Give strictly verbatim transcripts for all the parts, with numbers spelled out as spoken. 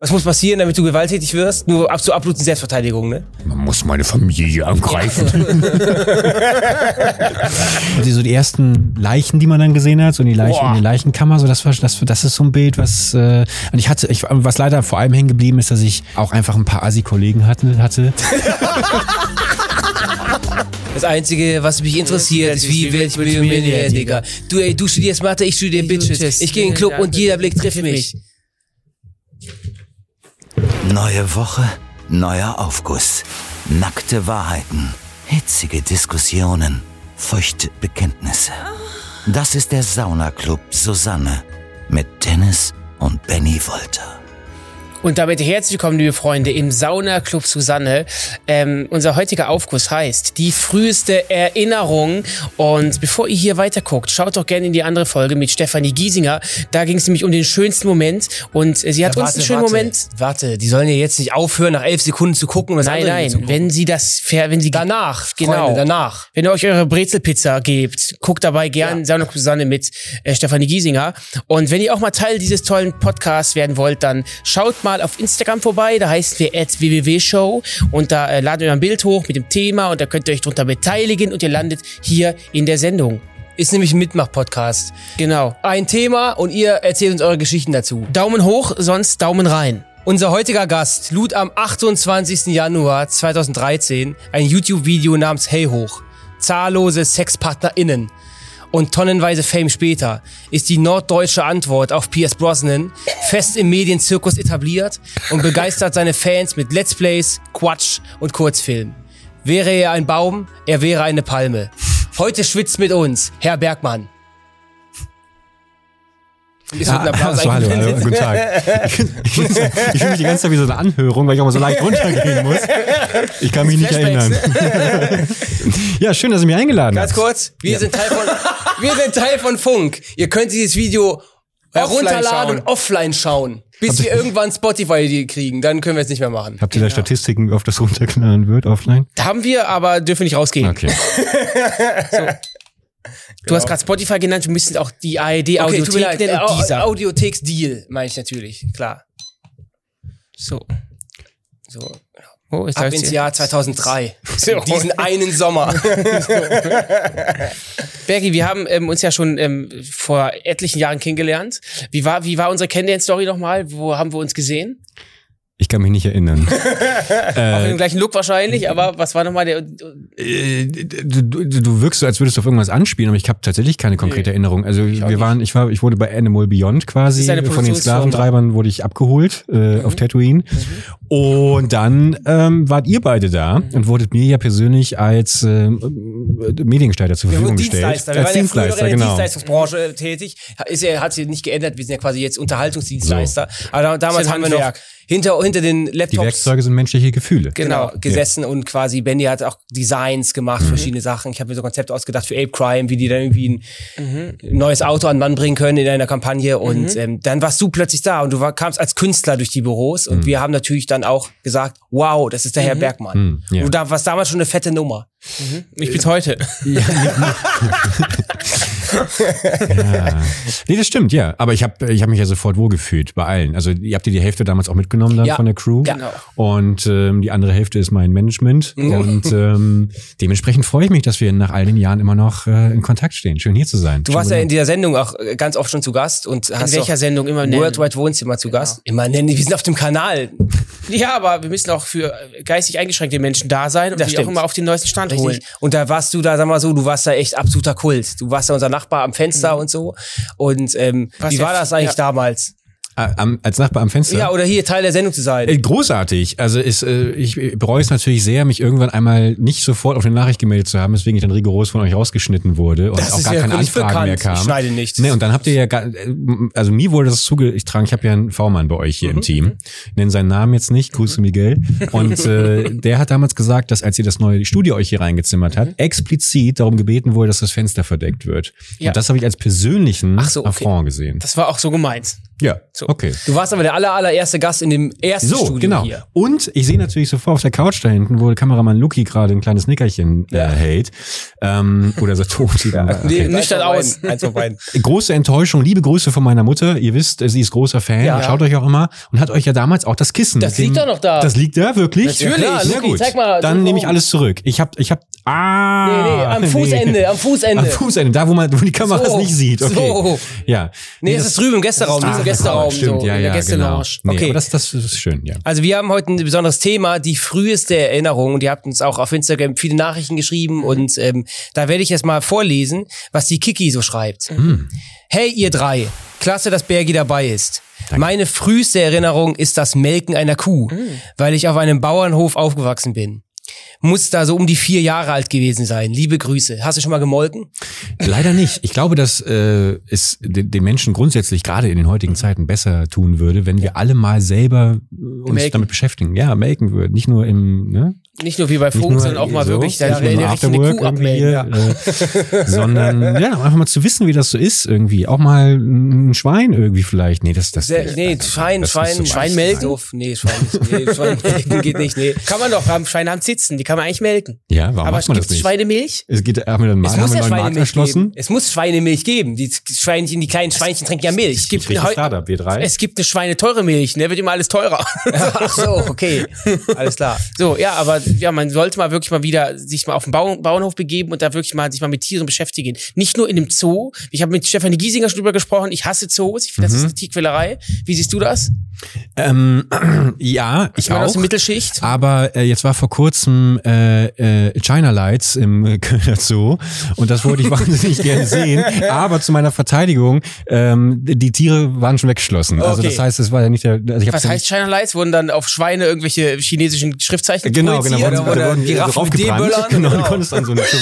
Was muss passieren, damit du gewalttätig wirst? Nur ab zur absoluten Selbstverteidigung, ne? Man muss meine Familie angreifen. Also so die ersten Leichen, die man dann gesehen hat, so in die Leichen, in die Leichenkammer, so das war, das, das ist so ein Bild, was, äh, und ich hatte, ich, was leider vor allem hängen geblieben ist, dass ich auch einfach ein paar Assi-Kollegen hatte. hatte. Das Einzige, was mich interessiert, ist, wie werde ich Millionär, Digga. Du, ey, du studierst Mathe, ich studiere Bitches. Ich gehe in den Club und jeder Blick trifft mich. Neue Woche, neuer Aufguss. Nackte Wahrheiten, hitzige Diskussionen, feuchte Bekenntnisse. Das ist der Saunaclub Susanne mit Dennis und Benny Wolter. Und damit herzlich willkommen, liebe Freunde, im Saunaclub Susanne. Ähm, unser heutiger Aufguss heißt die früheste Erinnerung. Und bevor ihr hier weiter guckt, schaut doch gerne in die andere Folge mit Stefanie Giesinger. Da ging es nämlich um den schönsten Moment. Und äh, sie hat ja, uns warte, einen schönen warte, Moment. Warte, die sollen ja jetzt nicht aufhören, nach elf Sekunden zu gucken. Was nein, nein, wenn sie das, wenn sie danach, genau, Freunde, danach. Wenn ihr euch eure Brezelpizza gebt, guckt dabei gern ja. Saunaclub Susanne mit äh, Stefanie Giesinger. Und wenn ihr auch mal Teil dieses tollen Podcasts werden wollt, dann schaut mal auf Instagram vorbei, da heißen wir at w w w show und da äh, laden wir ein Bild hoch mit dem Thema und da könnt ihr euch drunter beteiligen und ihr landet hier in der Sendung. Ist nämlich ein Mitmach-Podcast. Genau. Ein Thema und ihr erzählt uns eure Geschichten dazu. Daumen hoch, sonst Daumen rein. Unser heutiger Gast lud am achtundzwanzigsten Januar zweitausenddreizehn ein YouTube-Video namens Hey Hoch. Zahllose SexpartnerInnen. Und tonnenweise Fame später ist die norddeutsche Antwort auf Pierce Brosnan fest im Medienzirkus etabliert und begeistert seine Fans mit Let's Plays, Quatsch und Kurzfilmen. Wäre er ein Baum, er wäre eine Palme. Heute schwitzt mit uns Herr Bergmann. Ist ah, also, hallo, hallo, guten Tag. Ich, ich, ich fühle mich die ganze Zeit wie so eine Anhörung, weil ich auch mal so leicht runtergehen muss. Ich kann mich nicht erinnern. Ja, schön, dass ihr mich eingeladen habt. Ganz kurz, wir, ja. sind Teil von, wir sind Teil von Funk. Ihr könnt dieses Video herunterladen und offline schauen. Bis Habt wir irgendwann Spotify kriegen, dann können wir es nicht mehr machen. Habt ihr da genau. Statistiken, wie oft das runtergeladen wird, offline? Haben wir, aber dürfen nicht rausgehen. Okay. So. Du genau. hast gerade Spotify genannt, wir müssen auch die A R D-Audiothek okay, nennen und dieser. Audiotheks-Deal, meine ich natürlich, klar. So. So. Oh, jetzt ab ins Jahr zweitausenddrei. So. Diesen einen Sommer. Bergi, wir haben ähm, uns ja schon ähm, vor etlichen Jahren kennengelernt. Wie war, wie war unsere Kennenlern-Story nochmal? Wo haben wir uns gesehen? Ich kann mich nicht erinnern. äh, Auch im gleichen Look wahrscheinlich, aber was war nochmal der... Äh, du, du, du wirkst so, als würdest du auf irgendwas anspielen, aber ich habe tatsächlich keine konkrete nee, Erinnerung. Also ich wir waren, ich war, ich wurde bei Animal Beyond quasi, von den Sklaventreibern wurde ich abgeholt äh, mhm. auf Tatooine. Mhm. Und dann ähm, wart ihr beide da mhm. und wurdet mir ja persönlich als äh, Mediengestalter zur Verfügung gestellt. Dienstleister. Wir als waren Dienstleister, ja in der genau. Dienstleistungsbranche tätig. Ist ja, hat sich nicht geändert, wir sind ja quasi jetzt Unterhaltungsdienstleister. So. Aber damals haben wir noch hinter, hinter den Laptops. Die Werkzeuge sind menschliche Gefühle. Genau, genau gesessen ja. und quasi Benny hat auch Designs gemacht, mhm. verschiedene Sachen. Ich habe mir so Konzepte ausgedacht für Ape Crime, wie die dann irgendwie ein mhm. neues Auto an den Mann bringen können in einer Kampagne. Und mhm. ähm, dann warst du plötzlich da und du war, kamst als Künstler durch die Büros und mhm. wir haben natürlich dann auch gesagt, wow, das ist der mhm. Herr Bergmann. Mhm. Ja. Und da warst damals schon eine fette Nummer. Mhm. Ich bin's heute. Ja. Ja. Nee, das stimmt, ja. Aber ich habe ich hab mich ja sofort wohlgefühlt bei allen. Also ihr habt ja die Hälfte damals auch mitgenommen dann ja. von der Crew. Ja. Genau. Und ähm, die andere Hälfte ist mein Management. Mhm. Und ähm, dementsprechend freue ich mich, dass wir nach all den Jahren immer noch äh, in Kontakt stehen. Schön hier zu sein. Du warst ja in dieser Sendung auch ganz oft schon zu Gast. Und in hast welcher Sendung immer nennen? Worldwide Wohnzimmer zu Gast. Genau. Immer nennen, wir sind auf dem Kanal. Ja, aber wir müssen auch für geistig eingeschränkte Menschen da sein und die auch immer auf den neuesten Stand Richtig. holen. Und da warst du da, sag mal so, du warst da echt absoluter Kult. Du warst da unser Nachbar am Fenster mhm. und so. Und ähm, wie war das eigentlich ja. damals? Am, als Nachbar am Fenster? Ja, oder hier Teil der Sendung zu sein. Äh, großartig. Also ist, äh, ich bereue es natürlich sehr, mich irgendwann einmal nicht sofort auf eine Nachricht gemeldet zu haben, weswegen ich dann rigoros von euch rausgeschnitten wurde und das auch gar keine Anfragen bekannt. mehr kam. Ich schneide nichts. Nee, und dann habt ihr ja, gar, also mir wurde das zugetragen, ich habe ja einen V-Mann bei euch hier mhm. im Team, nenne seinen Namen jetzt nicht, Grüße Miguel. Und äh, der hat damals gesagt, dass als ihr das neue Studio euch hier reingezimmert hat, mhm. explizit darum gebeten wurde, dass das Fenster verdeckt wird. Ja. Und das habe ich als persönlichen Ach so, okay. Affront gesehen. Das war auch so gemeint. Ja, so. Okay. Du warst aber der aller, allererste Gast in dem ersten so, Studio genau. hier. Und ich sehe natürlich sofort auf der Couch da hinten, wo der Kameramann Luki gerade ein kleines Nickerchen ja. äh, hält. Ähm, oder so tot. ja, okay. Nee, nicht das aus. Eins von beiden. Große Enttäuschung, liebe Grüße von meiner Mutter. Ihr wisst, sie ist großer Fan. Ja. Schaut euch auch immer. Und hat euch ja damals auch das Kissen. Das liegt doch noch da. Das liegt da, wirklich? Natürlich. Ja, klar, Luki, gut. Zeig mal. Dann so nehme ich alles zurück. Ich hab, ich hab, ah. Nee, nee, am Fußende, nee. am Fußende. Am Fußende, da wo man, wo die Kamera es so, nicht sieht. Okay. So. Ja. Nee, es ist drüben im Gästeraum. Ah, im Gästeraum. Stimmt, so. Ja, ja, genau. Nee, okay, aber das, das ist schön, ja. Also wir haben heute ein besonderes Thema, die früheste Erinnerung. Und ihr habt uns auch auf Instagram viele Nachrichten geschrieben. Und ähm, da werde ich jetzt mal vorlesen, was die Kiki so schreibt. Mhm. Hey, ihr drei. Klasse, dass Bergi dabei ist. Danke. Meine früheste Erinnerung ist das Melken einer Kuh, mhm. weil ich auf einem Bauernhof aufgewachsen bin. Muss da so um die vier Jahre alt gewesen sein. Liebe Grüße. Hast du schon mal gemolken? Leider nicht. Ich glaube, dass äh, es den, den Menschen grundsätzlich gerade in den heutigen Zeiten besser tun würde, wenn wir alle mal selber uns melken. damit beschäftigen. Ja, melken würden. Nicht nur im, ne? Nicht nur wie bei Funk, sondern auch mal so, wirklich da eine richtige Kuh abmelden. Ja. Äh, sondern ja, einfach mal zu wissen, wie das so ist irgendwie. Auch mal ein Schwein irgendwie vielleicht. Nee, das das Sehr, nee, das, Schwein, das Schwein, so Schwein melken. Doof. Nee, Schwein, nee, Schwein melken geht nicht. Nee. Kann man doch haben. Schweine haben Zitzen, die kann man eigentlich melken. Ja, warum aber macht man das nicht? Schweinemilch? Es geht, haben wir dann mal, es muss haben ja wir einen Markt erschlossen. Es muss Schweinemilch geben. Die Schweinchen, die kleinen Schweinchen trinken ja Milch. Es gibt eine Startup, wir drei. Es gibt eine schweineteure Milch, ne? Wird immer alles teurer. Ach so, okay. Alles klar. So, ja, aber ja, man sollte mal wirklich mal wieder sich mal auf den Bau- Bauernhof begeben und da wirklich mal sich mal mit Tieren beschäftigen. Nicht nur in dem Zoo. Ich habe mit Stefanie Giesinger schon drüber gesprochen. Ich hasse Zoos. Ich finde, das mhm. ist eine Tierquälerei. Wie siehst du das? Ähm, ja, ich, ich auch. Aus der Mittelschicht. Aber äh, jetzt war vor kurzem äh, äh, China Lights im Kölner Zoo und das wollte ich wahnsinnig gerne sehen. Aber zu meiner Verteidigung, ähm, die Tiere waren schon weggeschlossen. Okay. Also das heißt, es war ja nicht der. Also ich Was heißt China Lights? Wurden dann auf Schweine irgendwelche chinesischen Schriftzeichen genau, genau, oder, oder, oder Giraffen draufgebrannt. Genau, genau, du konntest dann so eine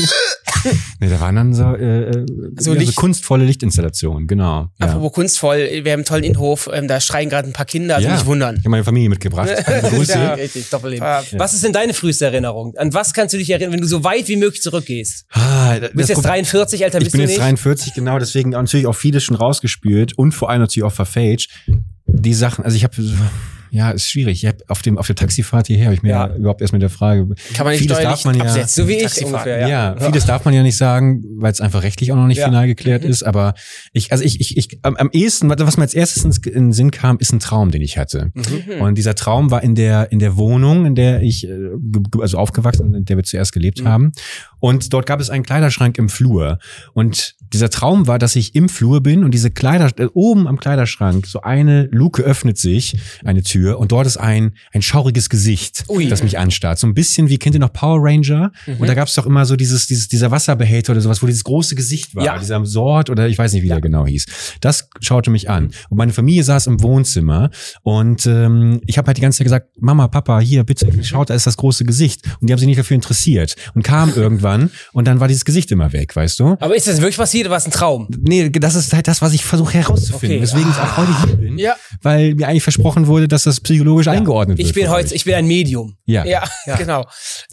nee, da waren dann so, äh, so, ja, so kunstvolle Lichtinstallationen, genau. Ja. Apropos kunstvoll, wir haben einen tollen Innenhof, ähm, da schreien gerade ein paar Kinder, also ja. nicht wundern. Ich habe meine Familie mitgebracht. Grüße. Ja, richtig, Doppelleben. Ja. Was ist denn deine früheste Erinnerung? An was kannst du dich erinnern, wenn du so weit wie möglich zurückgehst? Ah, du bist jetzt dreiundvierzig, Alter, bist ich bin du jetzt nicht? dreiundvierzig, genau, deswegen natürlich auch vieles schon rausgespült und vor allem natürlich auch verfälscht. Die Sachen, also ich habe ja, ist schwierig. Ich hab auf dem auf der Taxifahrt hierher habe ich mir ja. ja überhaupt erst mit der Frage. Kann man nicht vieles darf man ja, absetzen, so wie ich ungefähr. Ja, ja, ja, vieles darf man ja nicht sagen, weil es einfach rechtlich auch noch nicht ja. final geklärt mhm. ist. Aber ich, also ich, ich, ich am, am ehesten, was mir als erstes ins, in den Sinn kam, ist ein Traum, den ich hatte. Mhm. Und dieser Traum war in der in der Wohnung, in der ich also aufgewachsen, in der wir zuerst gelebt mhm. haben. Und dort gab es einen Kleiderschrank im Flur. Und dieser Traum war, dass ich im Flur bin und diese Kleider äh, oben am Kleiderschrank so eine Luke öffnet sich, eine Tür und dort ist ein ein schauriges Gesicht, Ui. das mich anstarrt. So ein bisschen wie, kennt ihr noch Power Ranger? Mhm. Und da gab es doch immer so dieses dieses dieser Wasserbehälter oder sowas, wo dieses große Gesicht war, ja. dieser Sort oder ich weiß nicht, wie ja. der genau hieß. Das schaute mich an. Und meine Familie saß im Wohnzimmer und ähm, ich habe halt die ganze Zeit gesagt, Mama, Papa, hier bitte, schaut, da ist das große Gesicht. Und die haben sich nicht dafür interessiert und kam irgendwann und dann war dieses Gesicht immer weg, weißt du? Aber ist das wirklich passiert oder war es ein Traum? Nee, das ist halt das, was ich versuche herauszufinden, okay. weswegen ah. ich auch heute hier bin, ja. weil mir eigentlich versprochen wurde, dass das psychologisch ja. eingeordnet wird. Ich bin heute, ich bin ein Medium. Ja, ja, ja. genau.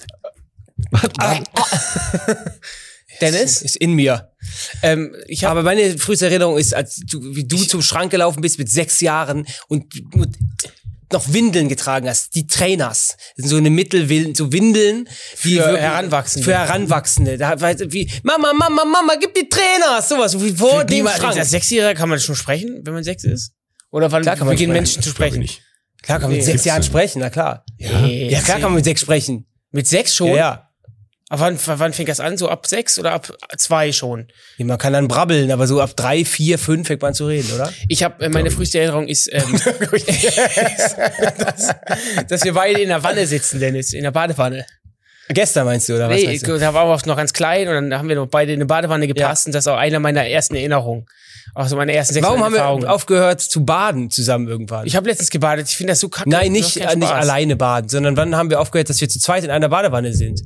ah. Dennis ist in mir. Ähm, ich hab, aber meine früheste Erinnerung ist, als du, wie du ich, zum Schrank gelaufen bist mit sechs Jahren und, und noch Windeln getragen hast, die Trainers, das sind so eine Mittelwillen, so Windeln für wirklich, Heranwachsende. Für Heranwachsende. Da wie Mama, Mama, Mama, gib die Trainers, sowas wie vor dem man, Schrank. Als Sechsjähriger kann man schon sprechen, wenn man sechs ist? Oder wann klar kann man beginnen Menschen zu sprechen? Klar kann man mit sechs Jahren sprechen, na klar. Ja, ja klar kann man mit sechs sprechen. Mit sechs schon? Ja, ja. Aber wann, wann fängt das an? So ab sechs oder ab zwei schon? Ja, man kann dann brabbeln, aber so ab drei, vier, fünf fängt man zu reden, oder? Ich habe äh, meine früheste Erinnerung ist, ähm, dass, dass wir beide in der Wanne sitzen, Dennis, in der Badewanne. Gestern meinst du, oder was? Nee, da waren wir noch ganz klein und dann haben wir noch beide in eine Badewanne gepasst ja. und das ist auch einer meiner ersten Erinnerungen. Auch so meine ersten sechs Warum haben wir aufgehört zu baden zusammen irgendwann? Ich habe letztens gebadet, ich finde das so kacke. Nein, nicht, äh, nicht alleine baden, sondern wann haben wir aufgehört, dass wir zu zweit in einer Badewanne sind?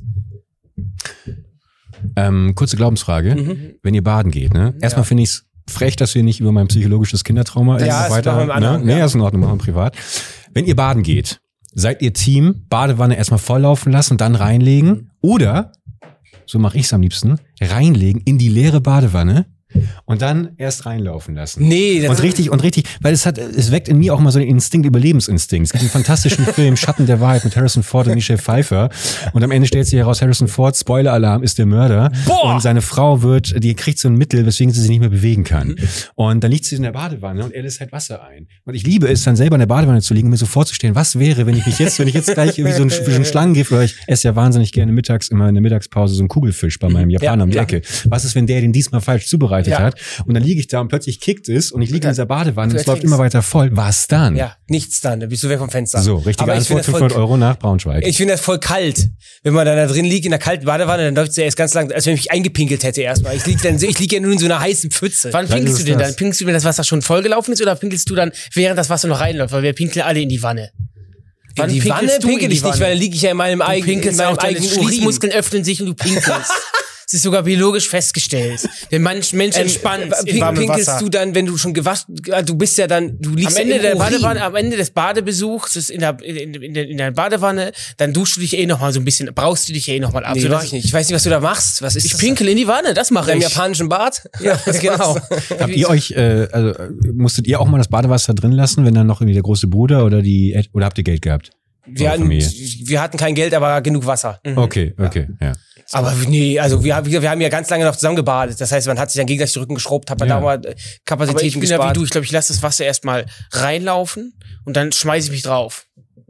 Ähm, kurze Glaubensfrage. Mhm. Wenn ihr baden geht, ne? Erstmal ja. finde ich es frech, dass wir nicht über mein psychologisches Kindertrauma ja, äh, weiter. Ne? Anderen, nee, ja. ist in Ordnung, machen wir privat. Wenn ihr baden geht, seid ihr Team, Badewanne erstmal volllaufen lassen und dann reinlegen? Oder, so mache ich es am liebsten, reinlegen in die leere Badewanne Und dann erst reinlaufen lassen. Nee, das und richtig, und richtig, weil es hat, es weckt in mir auch mal so den Instinkt, Überlebensinstinkt. Es gibt einen fantastischen Film, Schatten der Wahrheit mit Harrison Ford und Michelle Pfeiffer. Und am Ende stellt sich heraus, Harrison Ford, Spoiler-Alarm, ist der Mörder. Boah! Und seine Frau wird, die kriegt so ein Mittel, weswegen sie sich nicht mehr bewegen kann. Und dann liegt sie in der Badewanne und er lässt halt Wasser ein. Und ich liebe es, dann selber in der Badewanne zu liegen und mir so vorzustellen, was wäre, wenn ich mich jetzt, wenn ich jetzt gleich irgendwie so ein, so ein Schlangengift, weil ich esse ja wahnsinnig gerne mittags immer in der Mittagspause so einen Kugelfisch bei meinem Japaner ja, um die ja. Ecke. Was ist, wenn der den diesmal falsch zubereitet Ja. hat? Und dann liege ich da und plötzlich kickt es und ich liege in dieser Badewanne und es läuft ertrinkst. immer weiter voll. Was dann? Ja, nichts dann, dann bist du weg vom Fenster. So, richtige Aber ich finde Antwort, das voll- fünfhundert Euro nach Braunschweig. Ich finde das voll kalt. Wenn man dann da drin liegt in der kalten Badewanne, dann läuft es ja erst ganz lang, als wenn ich mich eingepinkelt hätte erstmal. Ich liege dann, ich liege ja nur in so einer heißen Pfütze. Wann Vielleicht pinkelst ist du denn das. dann? Pinkelst du, wenn das Wasser schon vollgelaufen ist, oder pinkelst du dann, während das Wasser noch reinläuft? Weil wir pinkeln alle in die Wanne. In die pinkelst Wanne du in pinkel die ich nicht, Wanne? weil dann liege ich ja in meinem Du eigenen, in pinkelst meinem auch, deine eigenen Urin. Schließmuskeln öffnen sich und du pinkelst. Es ist sogar biologisch festgestellt. Der Mensch, Mensch entspannt Ähm, in pin- warmem pinkelst Wasser. du dann, wenn du schon gewaschen, du bist ja dann, du liegst Am Ende, ja der im Urin. Badewanne, am Ende des Badebesuchs ist in der, in, in, der, in der Badewanne, dann duschst du dich eh noch mal so ein bisschen, brauchst du dich eh noch mal ab. Nee, sodass mach ich nicht. Ich weiß nicht, was du da machst. Was ist Ich das? pinkel in die Wanne, das mache Im ich. japanischen Bad? Ja, genau. Habt ihr euch, äh, also äh, musstet ihr auch mal das Badewasser drin lassen, wenn dann noch irgendwie der große Bruder oder die, oder habt ihr Geld gehabt? Wir Eure hatten, Familie. wir hatten kein Geld, aber genug Wasser. Okay, okay, ja. Aber nee, also wir, wir, wir haben ja ganz lange noch zusammen gebadet. Das heißt, man hat sich dann gegenseitig die Rücken geschrubbt, hat man Ja. da mal äh, Aber ich Kapazitäten bin ja wie gespart. du, ich glaube, ich lasse das Wasser erstmal reinlaufen und dann schmeiße ich mich drauf.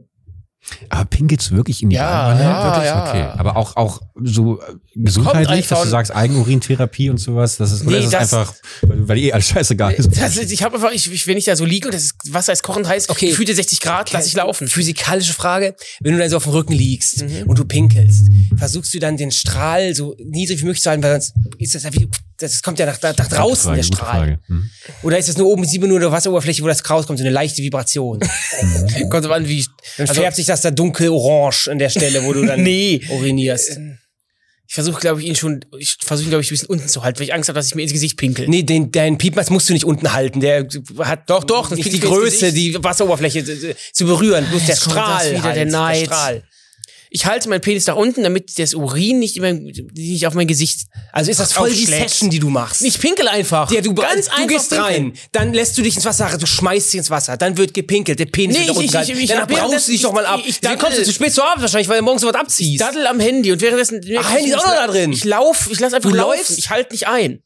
Aber pinkelst du wirklich in die Ja, Badewanne? ja, wirklich? ja. Okay. Aber auch, auch so äh, gesundheitlich, eigentlich dass du von- sagst Eigenurintherapie und sowas, das ist, oder Nee, ist es das- einfach, weil, weil eh alles scheißegal ist. Das ist, ich habe einfach, ich, ich, wenn ich da so liege und das ist, Wasser ist kochend heiß, Okay. gefühlte sechzig Grad, lass ich laufen. Physikalische Frage. Wenn du dann so auf dem Rücken liegst Mhm. und du pinkelst, versuchst du dann den Strahl so niedrig wie möglich zu halten, weil sonst ist das ja wie, das kommt ja nach, nach Gute draußen, Frage, der gute Strahl. Frage. Hm. Oder ist das nur oben, sieht man nur eine Wasseroberfläche, wo das rauskommt, so eine leichte Vibration. Kommt drauf an, wie ich, Dann also, färbt sich das da dunkel-orange an der Stelle, wo du dann Nee. urinierst. ich versuche, glaube ich, ihn schon, ich versuche ihn, glaube ich, ein bisschen unten zu halten, weil ich Angst habe, dass ich mir ins Gesicht pinkel. Nee, den, deinen Piepmatz musst du nicht unten halten. Der hat Doch, doch, das nicht piekt die mir ins Größe, Gesicht. die Wasseroberfläche äh, zu berühren. Bloß der Jetzt kommt das Strahl. wieder, halt, der Neid. Strahl. Ich halte meinen Penis nach unten, damit das Urin nicht, immer, nicht auf mein Gesicht. Also ist das voll die aufschlägt. Session, die du machst. Ich pinkel einfach. Ja, du, ganz du einfach gehst pinkeln. rein, dann lässt du dich ins Wasser, du schmeißt dich ins Wasser, dann wird gepinkelt, der Penis Nee, wird nach ich- unten ich- gehalten. ich- Dann ich- braust du dich ich- doch mal ab. ich- ich Wie kommst du daddel- zu spät zur Arbeit wahrscheinlich, weil du morgens was abziehst? Daddel am Handy und währenddessen. Ach, Handy ist auch noch da drin. Ich lauf, ich lass einfach Du laufen. läufst? Ich halte nicht ein.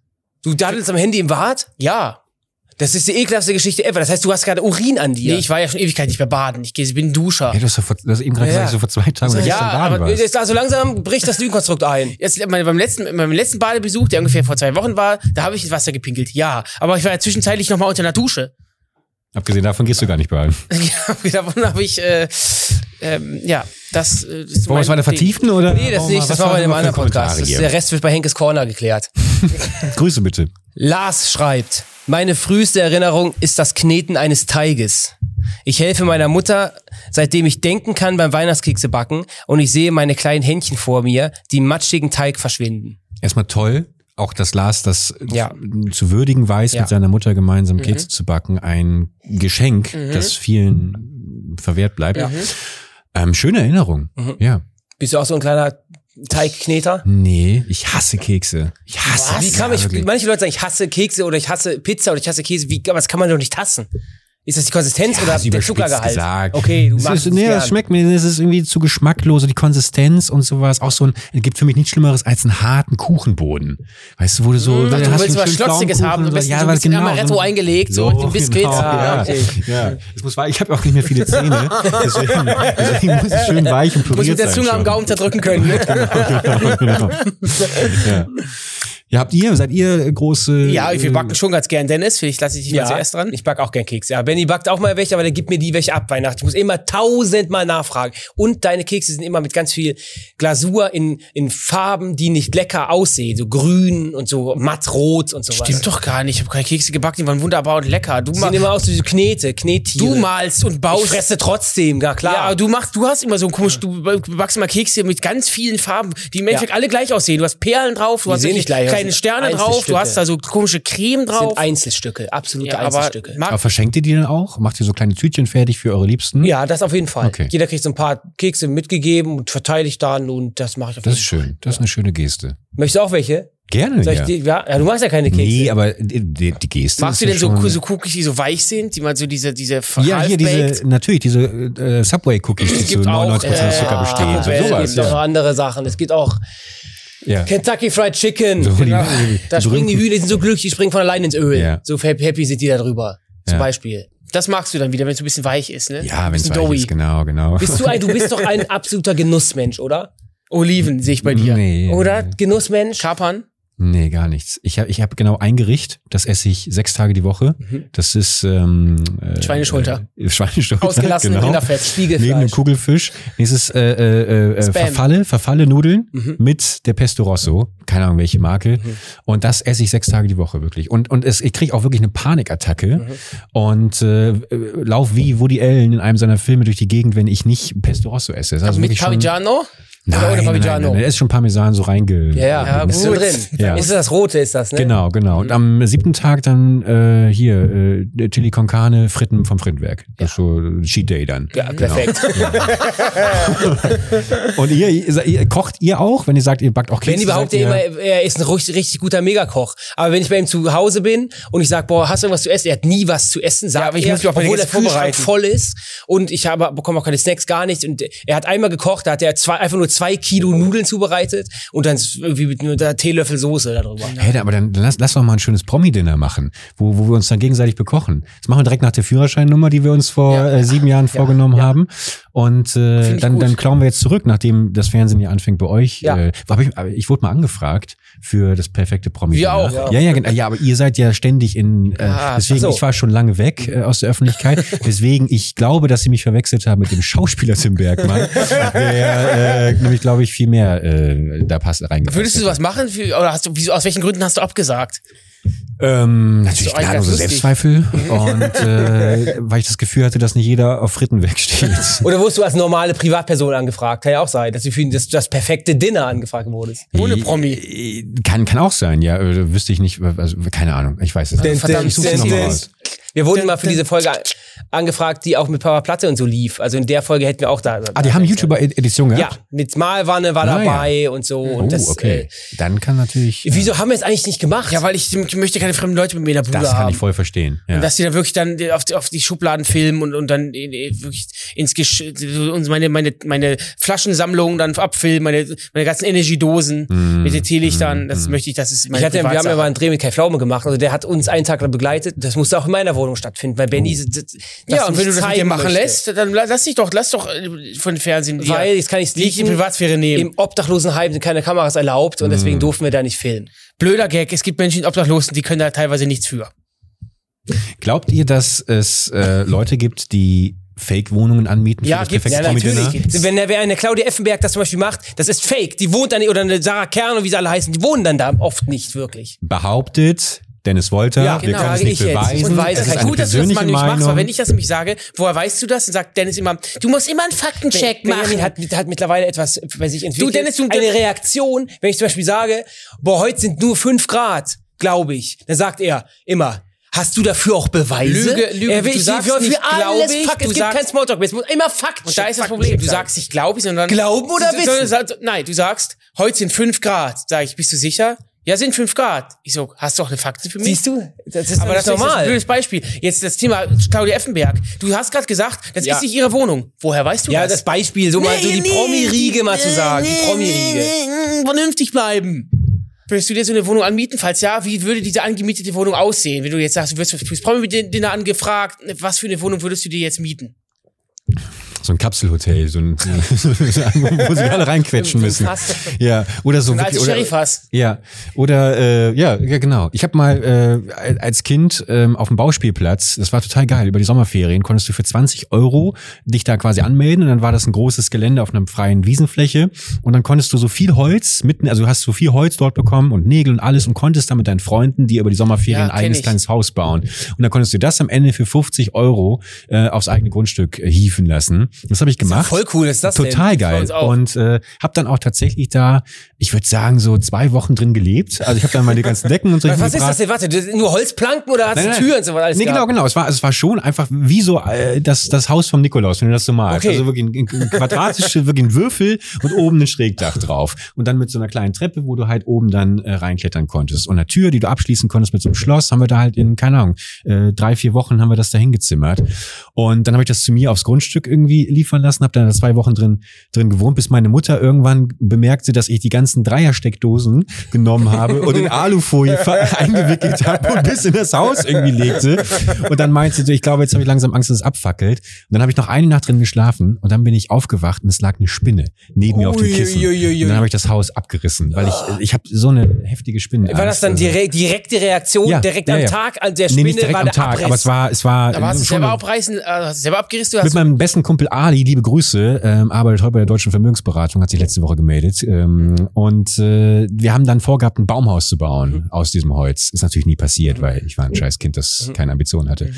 Du daddelst am Handy im Bad? Ja. Das ist die ekelhaftste Geschichte ever. Das heißt, du hast gerade Urin an dir. Nee, ich war ja schon Ewigkeit nicht mehr baden. Ich, geh- ich bin ein Duscher. Ja, du hast, doch vor, du hast eben gerade Ja, gesagt, ja. so vor zwei Tagen oder ja, gestern baden aber warst. jetzt, also langsam bricht das Lügenkonstrukt ein. Jetzt, mein- beim letzten, beim letzten Badebesuch, der ungefähr vor zwei Wochen war, da habe ich ins Wasser gepinkelt. Ja. Aber ich war ja zwischenzeitlich noch mal unter einer Dusche. Abgesehen davon gehst du gar nicht baden. Davon habe ich, äh, ähm, ja, das, äh, das ist Wollen wir es mein weiter Ding. vertiefen, oder? Nee, das Oh, nicht. was Das war bei denn einem noch für anderen Podcast. Kommentare Das, hier? der Rest wird bei Henkes Corner geklärt. Grüße bitte. Lars schreibt, meine früheste Erinnerung ist das Kneten eines Teiges. Ich helfe meiner Mutter, seitdem ich denken kann, beim Weihnachtskekse backen und ich sehe meine kleinen Händchen vor mir, die im matschigen Teig verschwinden. Erstmal toll, auch dass Lars das Ja. zu würdigen weiß, Ja. mit seiner Mutter gemeinsam Kekse zu backen. Ein Geschenk, das vielen verwehrt bleibt. Ja. Ähm, schöne Erinnerung. Ja. Bist du auch so ein kleiner Teigkneter? Nee, ich hasse Kekse. Ich hasse Wie kann ja, ich, wirklich. manche Leute sagen, ich hasse Kekse oder ich hasse Pizza oder ich hasse Käse. Wie, aber das kann man doch nicht hassen. Ist das die Konsistenz Ja, oder ist der überspitzt Zuckergehalt? gesagt. Okay, du Es magst ist, es nee, gern. das schmeckt mir, es ist irgendwie zu geschmacklos, die Konsistenz und sowas. Auch so ein, es gibt für mich nichts Schlimmeres als einen harten Kuchenboden. Weißt du, wo du so, Ach, da du hast willst einen was schönen Schlotziges Pflaumenkuchen haben, am und besten ja, so ein weil bisschen genau, Amaretto so- eingelegt, so, und Biscuits. Genau, Ah, ja, okay. ja. Es muss, ich habe auch nicht mehr viele Zähne, deswegen, deswegen muss es schön weich und Muss puriert mit der sein Zunge am schon. Gaumen zerdrücken können. Ne? Genau, genau. Ja. Ja, habt ihr, seid ihr große... Ja, wir äh, backen schon ganz gern, Dennis. Vielleicht lasse ich dich mal zuerst dran. Ich back auch gern Kekse. Ja, Benny backt auch mal welche, aber der gibt mir die welche ab Weihnachten. Ich muss immer tausendmal nachfragen. Und deine Kekse sind immer mit ganz viel Glasur in, in Farben, die nicht lecker aussehen. So grün und so mattrot und sowas. Stimmt doch gar nicht. Ich habe keine Kekse gebacken, die waren wunderbar und lecker. Du, Die ma sehen immer aus wie so Knete, Knettiere. du malst und ich baust. fresse trotzdem, ja klar. Ja, aber du machst, du hast immer so ein komisch, du backst immer Kekse mit ganz vielen Farben, die im Endeffekt Ja. alle gleich aussehen. Du hast Perlen drauf, du Die hast sehen nicht gleich aus. kleine Sterne drauf, du Einzelstücke. hast da so komische Creme das drauf. sind Einzelstücke, absolute Ja, aber Einzelstücke. mag Aber verschenkt ihr die dann auch? Macht ihr so kleine Tütchen fertig für eure Liebsten? Ja, das auf jeden Fall. Okay. Jeder kriegt so ein paar Kekse mitgegeben und verteile ich dann und das mache ich auf Das jeden ist Fall. schön. Das ist eine schöne Geste. Möchtest du auch welche? Gerne, Soll ich ja. Die, ja. Ja, du machst ja keine Kekse. Nee, aber die, die, die Geste Magst du ist denn ja so, schon, so Cookies, die so weich sind, die man so diese, diese Ja, hier half-baked- diese, natürlich, diese äh, Subway-Cookies, die zu gibt auch, neunundneunzig Prozent äh, Zucker Ah, bestehen. es So, gibt sowas, noch ja. andere Sachen. Es gibt auch ja. Kentucky Fried Chicken. So, die- Genau. die- Da die springen die berühmten- Hühner, die sind so glücklich, die springen von allein ins Öl. Ja. So happy, happy sind die da drüber. Zum Ja. Beispiel. Das magst du dann wieder, wenn es so ein bisschen weich ist, ne? Ja, wenn es Bisschen weich doughy. ist, genau, genau. Bist du ein, du bist doch ein absoluter Genussmensch, oder? Oliven sehe ich bei dir. Nee. Oder? Genussmensch? Kapern? Nee, gar nichts. Ich habe ich hab genau ein Gericht, das esse ich sechs Tage die Woche. Das ist ähm, äh, Schweineschulter. Äh, Schweineschulter, Ausgelassene genau. Rinderfett, Spiegelfleisch. Neben dem Kugelfisch. Nächstes äh, äh, äh, Spam. Verfalle, Verfalle Nudeln mit der Pesto Rosso. Keine Ahnung, welche Marke. Und das esse ich sechs Tage die Woche wirklich. Und und es, ich kriege auch wirklich eine Panikattacke und äh, lauf wie Woody Allen in einem seiner Filme durch die Gegend, wenn ich nicht Pesto Rosso esse. Das ist also Mit wirklich schon- Parmigiano? Nein, Oder ohne nein, nein, Parmigiano? nein, da ist schon Parmesan so reinge... Ja, ja, Ja, ist schon gut. drin. Ja. Ist das Rote, ist das, ne? Genau, genau. Und am siebten Tag dann äh, hier äh, Chili con Carne, Fritten vom Frittenwerk. Das ist so Cheat Day dann. Ja, Genau. perfekt. Und ihr, ihr, ihr kocht ihr auch, wenn ihr sagt, ihr backt auch Kekse? Wenn behauptet sagt er ihr- immer, er ist ein richtig, richtig guter Megakoch. Aber wenn ich bei ihm zu Hause bin und ich sag, boah, hast du irgendwas zu essen? Er hat nie was zu essen, sagt aber ich er, muss mich auch bei den obwohl der Gästen Kühlschrank vorbereiten. voll ist und ich habe bekomme auch keine Snacks, gar nichts. Und er hat einmal gekocht, da hat er zwei, einfach nur zwei Kilo Nudeln zubereitet und dann irgendwie mit nur einer Teelöffel Soße darüber. Hey, aber dann lass, lass doch mal ein schönes Promi-Dinner machen, wo, wo wir uns dann gegenseitig bekochen. Das machen wir direkt nach der Führerscheinnummer, die wir uns vor Ja. äh, sieben Jahren vorgenommen haben. Und äh, Find ich dann, gut. dann klauen wir jetzt zurück, nachdem das Fernsehen ja anfängt bei euch. Ja. Äh, hab ich, aber ich wurde mal angefragt für das perfekte promi Wir auch. Ja, ja, genau. Ja, aber ihr seid ja ständig in. Äh, Ah, deswegen, ach so. ich war schon lange weg äh, aus der Öffentlichkeit. Deswegen, ich glaube, dass sie mich verwechselt haben mit dem Schauspieler Tim Bergmann, der äh, nämlich, glaube ich, viel mehr äh, da passt reingepasst. Würdest du sowas machen? Für, oder hast du, wieso, aus welchen Gründen hast du abgesagt? Ähm, natürlich So eigentlich gnadenlose ganz lustig. Selbstzweifel und äh, weil ich das Gefühl hatte, dass nicht jeder auf Frittenwerk steht. Oder wurdest du als normale Privatperson angefragt? Kann ja auch sein, dass du für das, das perfekte Dinner angefragt wurdest. Ohne Promi. Äh, Kann, kann auch sein, ja. äh, Wüsste ich nicht, also, keine Ahnung, ich weiß es nicht. verdammt, ich suche es denn- nochmal denn- raus. Wir wurden mal für diese Folge angefragt, die auch mit Papa Platte und so lief. Also in der Folge hätten wir auch da. Ah, die haben YouTuber-Edition Ja, gehabt? mit Malwanne war Ah, dabei und so. Und Oh, das, okay. Dann kann natürlich... äh, wieso haben wir es eigentlich nicht gemacht? Ja, weil ich, ich möchte keine fremden Leute mit mir in der Bude das kann haben. ich voll verstehen. Ja. Und dass die da wirklich dann auf die, auf die Schubladen filmen und, und dann in, in, wirklich ins Gesch uns meine, meine, meine Flaschensammlung dann abfilmen, meine, meine ganzen Energiedosen Mm, mit den Teelichtern. Das möchte ich, das ist ich meine hatte, wir haben ja Privatsache. mal einen Dreh mit Kai Pflaume gemacht. Also der hat uns einen Tag lang begleitet. Das musste auch in meiner Wohnung stattfinden, weil Benny das, das Ja, und wenn du das mit dir zeigen machen möchte. lässt, dann lass dich doch, lass doch äh, von Fernsehen dir Weil, jetzt kann ich es nicht die Privatsphäre nehmen. Im Obdachlosenheim sind keine Kameras erlaubt und Mm. deswegen durften wir da nicht filmen. Blöder Gag, es gibt Menschen, Obdachlosen, die können da teilweise nichts für. Glaubt ihr, dass es äh, Leute gibt, die Fake-Wohnungen anmieten Ja, für das gibt's. perfekte Ja, Promi-Dinner? natürlich. Wenn der, wer eine Claudia Effenberg das zum Beispiel macht, das ist fake. Die wohnt dann, oder eine Sarah Kern und wie sie alle heißen, die wohnen dann da oft nicht wirklich. Behauptet Dennis Wolter, Ja, wir genau, können es sage nicht ich jetzt. beweisen. Und weiß es es ist eine Gut, dass du das persönliche mal nicht machst, weil Meinung. wenn ich das nämlich sage, woher weißt du das? Dann sagt Dennis immer, du musst immer einen Faktencheck Benjamin machen. hat, hat mittlerweile etwas bei sich entwickelt. Du, Dennis, du- eine Reaktion, wenn ich zum Beispiel sage, boah, heute sind nur fünf Grad, glaube ich. Dann sagt er immer, hast du dafür auch Beweise? Lüge, Lüge, Er will du für, sagst für nicht, alles glaub ich, Fakt. Es du gibt sagst- kein Smalltalk mehr. Es muss immer Fakt. Und da ist das Problem. Du sagst nicht glaube ich, sondern Glauben oder du, wissen? Du, du, nein, du sagst, heute sind fünf Grad. Sag ich, bist du sicher? Ja, sind fünf Grad. Ich so, hast du auch eine Fakte für mich? Siehst du? Das ist Aber das ist ein normal. blödes Beispiel. Jetzt das Thema Claudia Effenberg. Du hast gerade gesagt, das Ja. ist nicht ihre Wohnung. Woher weißt du Ja, das? das Beispiel, so mal so die Promi-Riege mal zu sagen. Die Promi-Riege. Vernünftig bleiben. Würdest du dir so eine Wohnung anmieten? Falls ja, wie würde diese angemietete Wohnung aussehen? Wenn du jetzt sagst, du wirst fürs Promi-Dinner angefragt, was für eine Wohnung würdest du dir jetzt mieten? So ein Kapselhotel, so ein, wo sie alle reinquetschen So ein müssen. Fass. Ja, oder so Ein wirklich, altes oder, Sherryfass. ja, oder äh, ja, ja, genau. Ich habe mal äh, als Kind ähm, auf dem Bauspielplatz, das war total geil, über die Sommerferien konntest du für zwanzig Euro dich da quasi anmelden und dann war das ein großes Gelände auf einer freien Wiesenfläche und dann konntest du so viel Holz mitten, also du hast so viel Holz dort bekommen und Nägel und alles und konntest dann mit deinen Freunden dir über die Sommerferien Ja, ein kenn eigenes ich. kleines Haus bauen und dann konntest du das am Ende für fünfzig Euro äh, aufs eigene Grundstück äh, hieven lassen Das habe ich gemacht. Voll cool ist das Total denn? geil. Und äh, habe dann auch tatsächlich da, ich würde sagen, so zwei Wochen drin gelebt. Also ich habe dann meine ganzen Decken und so. Was ist das denn? Warte, das sind nur Holzplanken oder hast du Türen und so was alles? Nee, genau, genau. Es war, also es war schon einfach wie so äh, das, das Haus vom Nikolaus, wenn du das so malst. Okay. Also wirklich ein, ein quadratische, wirklich ein Würfel und oben ein Schrägdach drauf. Und dann mit so einer kleinen Treppe, wo du halt oben dann äh, reinklettern konntest. Und eine Tür, die du abschließen konntest mit so einem Schloss, haben wir da halt in, keine Ahnung, äh, drei, vier Wochen haben wir das da hingezimmert. Und dann habe ich das zu mir aufs Grundstück irgendwie liefern lassen, habe dann da zwei Wochen drin drin gewohnt, bis meine Mutter irgendwann bemerkte, dass ich die ganzen Dreiersteckdosen genommen habe und in Alufolie eingewickelt habe und bis in das Haus irgendwie legte. Und dann meinte sie, ich glaube, jetzt habe ich langsam Angst, dass es abfackelt. Und dann habe ich noch eine Nacht drin geschlafen und dann bin ich aufgewacht und es lag eine Spinne neben mir auf dem Kissen. Und dann habe ich das Haus abgerissen, weil ich ich habe so eine heftige Spinne. War das dann direkt, direkte Reaktion, ja, direkt ja, am ja. Tag an der Spinne? Nee, nicht direkt war am der Tag, Abriss. aber es war es war Aber hast du schon selber eine- abreißen, äh, hast du selber abgerissen? Du hast mit meinem besten Kumpel Ali, liebe Grüße, ähm, arbeitet heute bei der Deutschen Vermögensberatung, hat sich letzte Woche gemeldet. Ähm, und äh, wir haben dann vorgehabt, ein Baumhaus zu bauen Mhm. aus diesem Holz. Ist natürlich nie passiert, weil ich war ein scheiß Kind, das Mhm. keine Ambitionen hatte.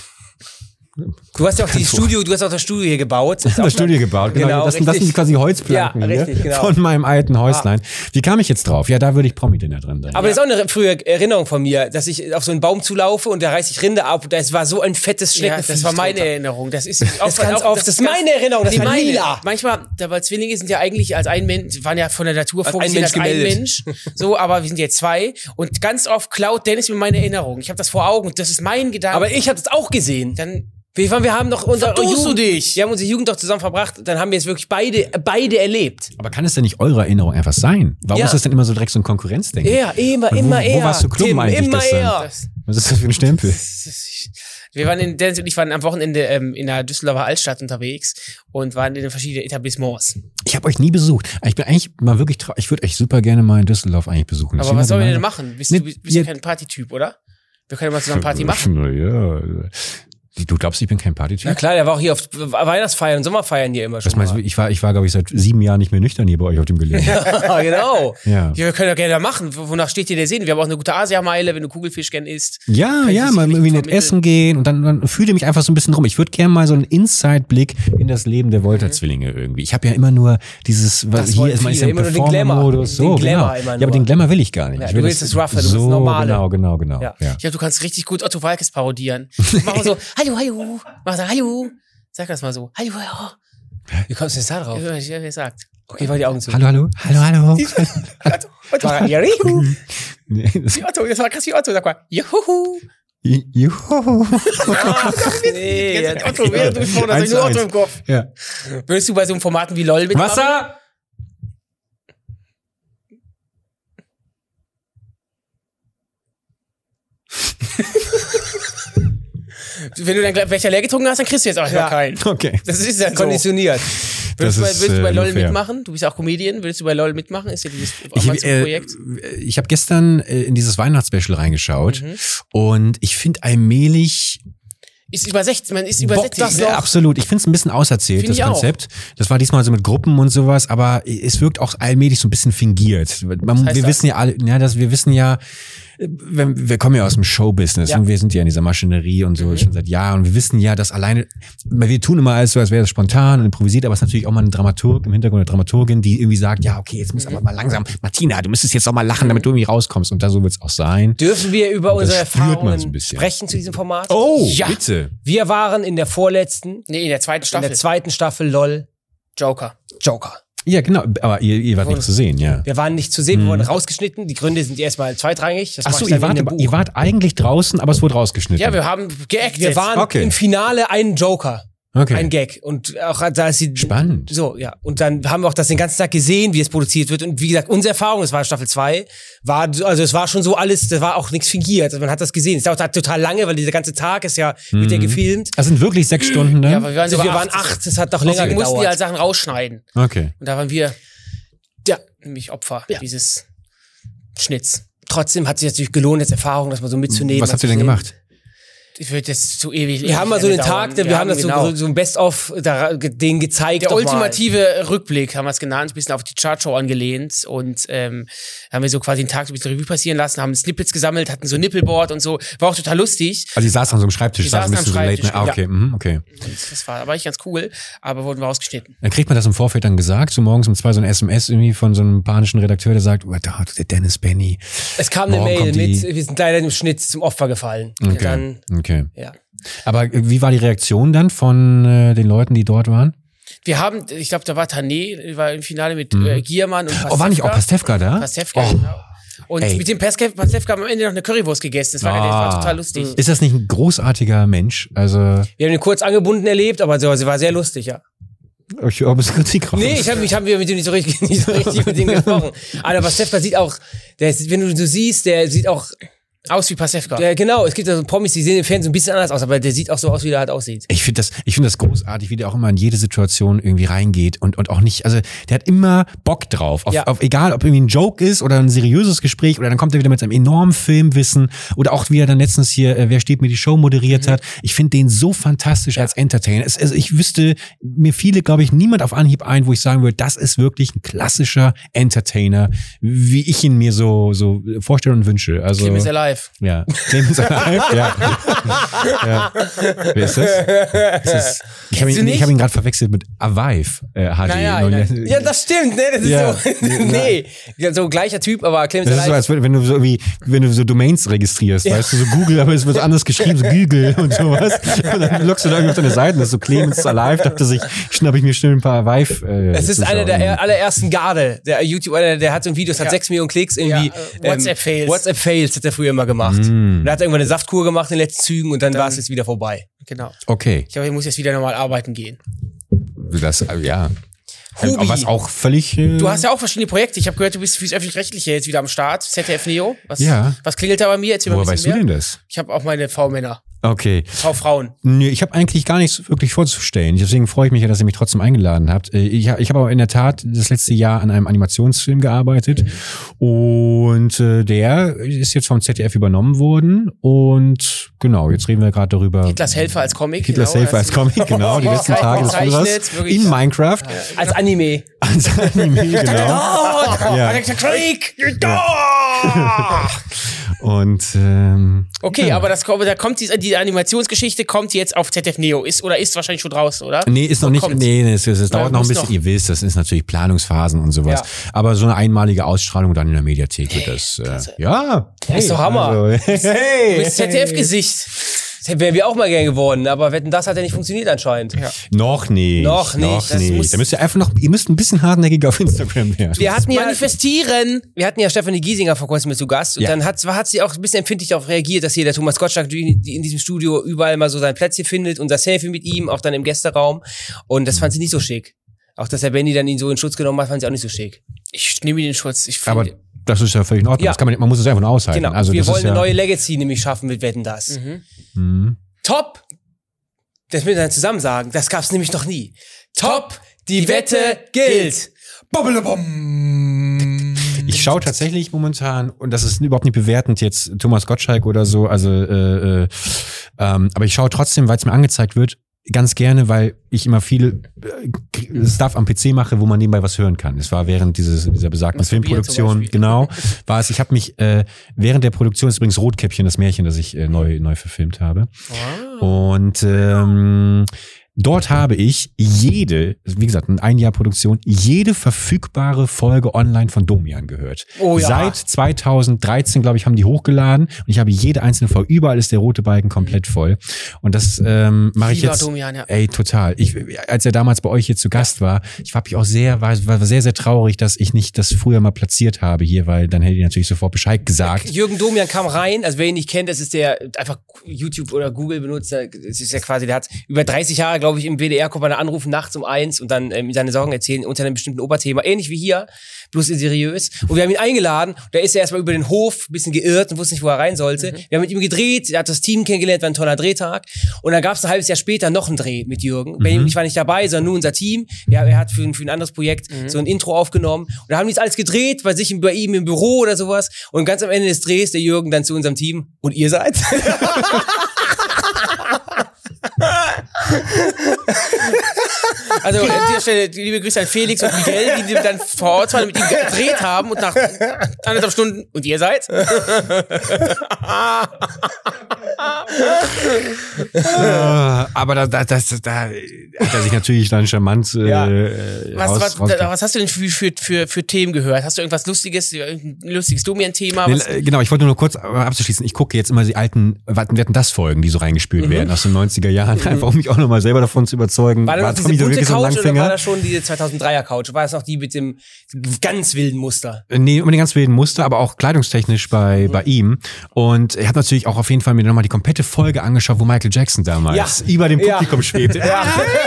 Du hast ja auch die Studio, du hast auch das Studio hier gebaut. Das, Das Studio gebaut, genau. Genau, das, sind, das richtig. sind quasi Holzplanken Ja, hier richtig, genau. von meinem alten Häuslein. Wie kam ich jetzt drauf? Ja, da würde ich Promi-Dinner drin sein. Aber das ist auch eine frühe Erinnerung von mir, dass ich auf so einen Baum zulaufe und da reiße ich Rinde ab und das war so ein fettes ja, Schneckenviech. das war meine drunter. Erinnerung. Das ist Das ist ganz oft, das ist meine Erinnerung, das die war meine. lila. Manchmal, da weil Zwillinge sind ja eigentlich als ein Mensch, waren ja von der Natur Als vorgesehen ein als Mensch ein gemeldet. Mensch. So, aber wir sind jetzt zwei und ganz oft klaut Dennis mir meine Erinnerung. Ich habe das vor Augen und das ist mein Gedanke. Aber ich habe das auch gesehen. dann Wir, waren- wir haben doch unsere Verdurst Jugend, du dich? Wir haben unsere Jugend doch zusammen verbracht, dann haben wir jetzt wirklich beide, beide erlebt. Aber kann es denn nicht eure Erinnerung einfach sein? Warum Ja. ist das denn immer so direkt so ein Konkurrenzdenken? Ja, immer, Und wo- immer wo eher. warst du Klumpen Tim, eigentlich immer gestern? eher. das, Was ist das für ein Stempel? wir waren in Dennis und ich waren am Wochenende ähm, in der Düsseldorfer Altstadt unterwegs und waren in den verschiedenen Etablissements. Ich habe euch nie besucht. Ich bin eigentlich mal wirklich traurig. Ich würde euch super gerne mal in Düsseldorf eigentlich besuchen. Aber was sollen wir denn machen? Bist, Nee, du bist ja ja. kein Partytyp, oder? Wir können ja mal zusammen Party machen. Ja. Du glaubst, ich bin kein Partytyp? Na klar, der war auch hier auf Weihnachtsfeiern und Sommerfeiern hier immer schon. Was meinst du? Ich war, ich war, glaube ich, seit sieben Jahren nicht mehr nüchtern hier bei euch auf dem Gelände. Ja, genau. Ja. Ja, wir können ja gerne machen. Wonach steht dir der Sinn? Wir haben auch eine gute Asiameile, wenn du Kugelfisch gern isst. Ja, Kann ich ja, das mal richtig irgendwie nett vermitteln? essen gehen und dann, dann fühle mich einfach so ein bisschen rum. Ich würde gerne mal so einen Inside-Blick in das Leben der Wolter-Zwillinge irgendwie. Ich habe ja immer nur dieses, was Das hier wollen ist, man ist viele, ja im immer nur den Glamour. Performer-Modus. Den So, Glamour genau. immer Ja, aber nur. den Glamour will ich gar nicht. Ja, ich du will willst das Roughe, du willst so, das Normale. Genau, genau, genau. Ja. Ja. Ich glaube, du kannst richtig gut Otto Walkes parodieren. Mach mal so, hallo, hallo. Mach so, hallo. Sag das mal so. Hallo, hallo. Wie kommst du jetzt da drauf? Ja, ich hab gesagt. Okay, war die Augen zu. Hallo, hallo, hallo, hallo. Otto, Otto, War- ja, juhu. Nee, das- wie Otto, das war krass wie Otto. Sag mal, juhu. Juhu. Nee, Jetzt ja. Otto, während du mich vorne, Eins nur zu Otto eins. im Kopf. Ja. Würdest du bei so einem Formaten wie LOL mitmachen? Wasser! Wenn du deinen Gla- Becher leer getrunken hast, dann kriegst du jetzt auch Ja. ja. keinen. Okay. Das ist ja so. Konditioniert. Würdest, Das du bei, ist, würdest du bei äh, LOL nur fair. mitmachen? Du bist ja auch Comedian. Würdest du bei LOL mitmachen? Ist ja dieses Ich, äh, Amazon-Projekt. ich habe gestern äh, in dieses Weihnachtsspecial reingeschaut Mhm. und ich finde allmählich Ist übersetzt, man ist Bockt übersetzt. das Ja, noch? absolut. Ich finde es ein bisschen auserzählt, Find das ich auch. Konzept. Das war diesmal so mit Gruppen und sowas, aber es wirkt auch allmählich so ein bisschen fingiert. Man, heißt wir das? wissen ja alle, ja, dass wir wissen ja, äh, wenn, wir kommen ja aus dem Showbusiness Ja. und wir sind ja in dieser Maschinerie und so Mhm. schon seit Jahren und wir wissen ja, dass alleine, weil wir tun immer alles so, als wäre das spontan und improvisiert, aber es ist natürlich auch mal ein Dramaturg im Hintergrund, eine Dramaturgin, die irgendwie sagt, ja, okay, jetzt muss aber mal langsam, Martina, du müsstest jetzt auch mal lachen, damit du irgendwie rauskommst und da so wird's auch sein. Dürfen wir über Und das unsere spürt man so ein Erfahrungen bisschen. sprechen zu diesem Format? Oh, Ja. bitte. Wir waren in der vorletzten, Nee, in der zweiten in Staffel. der zweiten Staffel LOL Joker. Joker. Ja, genau, aber ihr, ihr wart nicht zu sehen, ja. Wir waren nicht zu sehen, wir wurden rausgeschnitten. Die Gründe sind erstmal zweitrangig. Das Ach mach so, ich dann ihr wart, in dem aber- Buch. ihr wart eigentlich draußen, aber es wurde rausgeschnitten. Ja, wir haben geactet. Wir waren Okay. im Finale ein Joker. okay. Ein Gag. Und auch da ist sie. Spannend. So, ja. Und dann haben wir auch das den ganzen Tag gesehen, wie es produziert wird. Und wie gesagt, unsere Erfahrung, das war Staffel zwei, war, also es war schon so alles, das war auch nichts fingiert. Also man hat das gesehen. Es dauert total lange, weil dieser ganze Tag ist ja, wird ja gefilmt. Das sind wirklich sechs Stunden, ne? Ja, aber wir waren, Also sogar wir waren acht, das hat doch länger Deswegen mussten die halt gedauert. Sachen rausschneiden. Okay. Und da waren wir Ja. nämlich Opfer Ja. dieses Schnitts. Trotzdem hat sich natürlich gelohnt, jetzt Erfahrung, das mal so mitzunehmen. Was mal habt ihr zu denn sehen. gemacht? Ich würde das zu ewig. Wir haben mal so einen Tag, wir, wir haben das genau. so, so ein Best-of den gezeigt. Der ultimative mal. Rückblick haben wir es genannt, ein bisschen auf die Chartshow angelehnt und ähm, haben wir so quasi einen Tag so ein bisschen Revue passieren lassen, haben Snippets gesammelt, hatten so ein Nippelboard und so. War auch total lustig. Also die saßen an so einem Schreibtisch, die saßen am Schreibtisch. So ah, okay, ja. mhm, okay. Und das war aber echt ganz cool, aber wurden wir rausgeschnitten. Dann kriegt man das im Vorfeld dann gesagt, so morgens um zwei so ein S M S irgendwie von so einem panischen Redakteur, der sagt, oh, da hat der Dennis Benny. Es kam eine Mail mit, wir sind leider im Schnitt zum Opfer gefallen. Okay, dann, okay. Ja. Aber wie war die Reaktion dann von äh, den Leuten, die dort waren? Wir haben, ich glaube, da war Tané, war im Finale mit mhm. äh, Giermann und Pastewka. Oh, war nicht auch Pastewka da? Pastewka, oh. genau. Und Ey. mit dem Pastewka haben wir am Ende noch eine Currywurst gegessen. Das war, ah. das war total lustig. Ist das nicht ein großartiger Mensch? Also wir haben ihn kurz angebunden erlebt, aber sie war sehr lustig, ja. Ich habe es Kritik raus. Nee, ich habe ich hab mit ihm nicht so richtig, nicht so richtig mit ihm gesprochen. Aber Pastewka sieht auch, der ist, wenn du so siehst, der sieht auch aus wie Pastewka. Ja, genau, es gibt ja so Promis, die sehen im Fernsehen so ein bisschen anders aus, aber der sieht auch so aus, wie der halt aussieht. Ich finde das, ich finde das großartig, wie der auch immer in jede Situation irgendwie reingeht und, und auch nicht, also der hat immer Bock drauf, auf, ja. auf egal, ob irgendwie ein Joke ist oder ein seriöses Gespräch oder dann kommt er wieder mit seinem enormen Filmwissen oder auch wie er dann letztens hier, äh, wer steht mir die Show moderiert mhm. hat. Ich finde den so fantastisch ja. als Entertainer. Es, also ich wüsste mir viele, glaube ich, niemand auf Anhieb ein, wo ich sagen würde, das ist wirklich ein klassischer Entertainer, wie ich ihn mir so, so vorstelle und wünsche. Also Clemens Alive. Ja. Clemens Alive, ja. ja. Wer ist das? das ist, ich habe ihn, hab ihn gerade verwechselt mit Avive äh, H D. Naja, ja, das stimmt, ne? Das ist ja. so. nee, so gleicher Typ, aber Clemens Alive. Das ist so, als wenn du so wie, wenn du so Domains registrierst, ja. weißt du, so Google, aber es wird anders geschrieben, so Google und sowas. Und dann lockst du da irgendwie auf deine Seiten, das ist so Clemens Alive, dachte sich, schnapp ich mir schnell ein paar Avive. Äh, es ist einer der allerersten Garde, der YouTube, der, der hat so ein Video, das hat ja. sechs Millionen Klicks, irgendwie. Ja, äh, WhatsApp Fails. Ähm, WhatsApp Fails hat er früher immer gemacht. Mm. Und er hat irgendwann eine Saftkur gemacht in den letzten Zügen und dann, dann war es jetzt wieder vorbei. Genau. Okay. Ich glaube, ich muss jetzt wieder normal arbeiten gehen. Das, ja. Hubi. Was auch völlig... Äh du hast ja auch verschiedene Projekte. Ich habe gehört, du bist fürs Öffentlich-Rechtliche jetzt wieder am Start. Z D F Neo. Was, ja. was klingelt da bei mir? Erzähl mal Woher weißt mehr. Du denn das? Ich habe auch meine V-Männer. Okay. V-Frauen. Nö, ich habe eigentlich gar nichts wirklich vorzustellen. Deswegen freue ich mich ja, dass ihr mich trotzdem eingeladen habt. Ich, ich habe aber in der Tat das letzte Jahr an einem Animationsfilm gearbeitet. Mhm. Und äh, der ist jetzt vom Z D F übernommen worden. Und genau, jetzt reden wir gerade darüber. Hitlers Helfer als Comic. Hitlers genau, Helfer als Comic, genau. Die letzten Tage des Führers. In Minecraft. Ja, genau. Als Anime. Als Anime, genau. ja. Krieg! Ja. Und ähm, okay, ja. aber das da kommt die, die Animationsgeschichte kommt jetzt auf Z D F Neo, ist oder ist wahrscheinlich schon draußen, oder? Nee, ist noch nicht. Kommt? Nee, es, es, es dauert noch ein bisschen. Noch. Ihr wisst, das ist natürlich Planungsphasen und sowas. Ja. Aber so eine einmalige Ausstrahlung dann in der Mediathek hey, wird das. Äh, ja, hey, ist doch Hammer. Also, hey, du bist Z D F-Gesicht. Das wären wir auch mal gern geworden, aber Wetten, das hat ja nicht funktioniert anscheinend. Ja. Noch nicht. Noch nicht. Noch nicht. Da müsst ihr einfach noch, ihr müsst ein bisschen hartnäckiger auf Instagram werden. Wir hatten ja, manifestieren. Wir hatten ja Stefanie Giesinger vor kurzem mit zu Gast und ja. dann hat, hat sie auch ein bisschen empfindlich darauf reagiert, dass hier der Thomas Gottschalk in diesem Studio überall mal so sein Plätzchen findet und das Selfie mit ihm, auch dann im Gästeraum. Und das fand sie nicht so schick. Auch dass der Benny dann ihn so in Schutz genommen hat, fand sie auch nicht so schick. Ich nehme ihn in Schutz. Ich aber das ist ja völlig in Ordnung. Ja. Das kann man, man muss es einfach nur aushalten. Genau. Also, wir das wollen ist eine ja neue Legacy nämlich schaffen mit Wetten, das. Mhm. Mhm. Top! Das müssen wir dann zusammen sagen. Das gab's nämlich noch nie. Top! Die, die Wette, Wette gilt! Ich schaue tatsächlich momentan, und das ist überhaupt nicht bewertend jetzt Thomas Gottschalk oder so, also äh, äh, ähm, aber ich schaue trotzdem, weil es mir angezeigt wird, ganz gerne, weil ich immer viel äh, Stuff am P C mache, wo man nebenbei was hören kann. Es war während dieses, dieser besagten was Filmproduktion, genau, war es, ich habe mich äh, während der Produktion, ist übrigens Rotkäppchen, das Märchen, das ich äh, neu neu verfilmt habe. Wow. Und ähm, dort habe ich jede, wie gesagt, ein Jahr Produktion, jede verfügbare Folge online von Domian gehört. Oh ja. Seit zweitausenddreizehn, glaube ich, haben die hochgeladen und ich habe jede einzelne Folge, überall ist der rote Balken komplett voll. Und das ähm, mache ich jetzt. Domian, ja. Ey, total. Ich, als er damals bei euch hier zu Gast war, ich war mich auch sehr, war, war sehr, sehr traurig, dass ich nicht das früher mal platziert habe hier, weil dann hätte ich natürlich sofort Bescheid gesagt. Jürgen Domian kam rein, also wer ihn nicht kennt, das ist der einfach YouTube oder Google benutzt, das ist ja quasi, der hat über dreißig Jahre, glaube ich, im W D R kommt man anrufen nachts um eins und dann ähm, seine Sorgen erzählen unter einem bestimmten Oberthema, ähnlich wie hier, bloß seriös. Und wir haben ihn eingeladen, da ist er erstmal über den Hof ein bisschen geirrt und wusste nicht, wo er rein sollte. Mhm. Wir haben mit ihm gedreht, er hat das Team kennengelernt, war ein toller Drehtag. Und dann gab es ein halbes Jahr später noch einen Dreh mit Jürgen. Mhm. Benny und ich war nicht dabei, sondern nur unser Team. Ja, er hat für, ein- für ein anderes Projekt mhm. so ein Intro aufgenommen. Und da haben die das alles gedreht, bei sich bei ihm im Büro oder sowas. Und ganz am Ende des Drehs der Jürgen dann zu unserem Team. Und ihr seid? Also an dieser Stelle liebe Grüße an Felix und Miguel, die dann vor Ort waren, mit ihm gedreht haben und nach anderthalb Stunden, und ihr seid? Aber da, da, das, da hat er sich natürlich dann charmant äh, ja. was, raus, was, raus was hast du denn für, für, für, für Themen gehört? Hast du irgendwas Lustiges, ein lustiges Domian-Thema? Nee, genau, ich wollte nur kurz abzuschließen. Ich gucke jetzt immer die alten, wir hatten das Folgen, die so reingespült mhm. werden aus den neunziger Jahren, mhm. einfach um mich auch nochmal selber davon zu überzeugen. War das noch diese bunte Couch oder war das schon die zweitausenddreier Couch? War das noch die mit dem ganz wilden Muster? Nee, mit dem ganz wilden Muster, aber auch kleidungstechnisch bei, mhm. bei ihm. Und er hat natürlich auch auf jeden Fall mir nochmal die komplette Folge angeschaut, wo Michael Jackson damals ja. über dem Publikum ja. schwebte. Ja.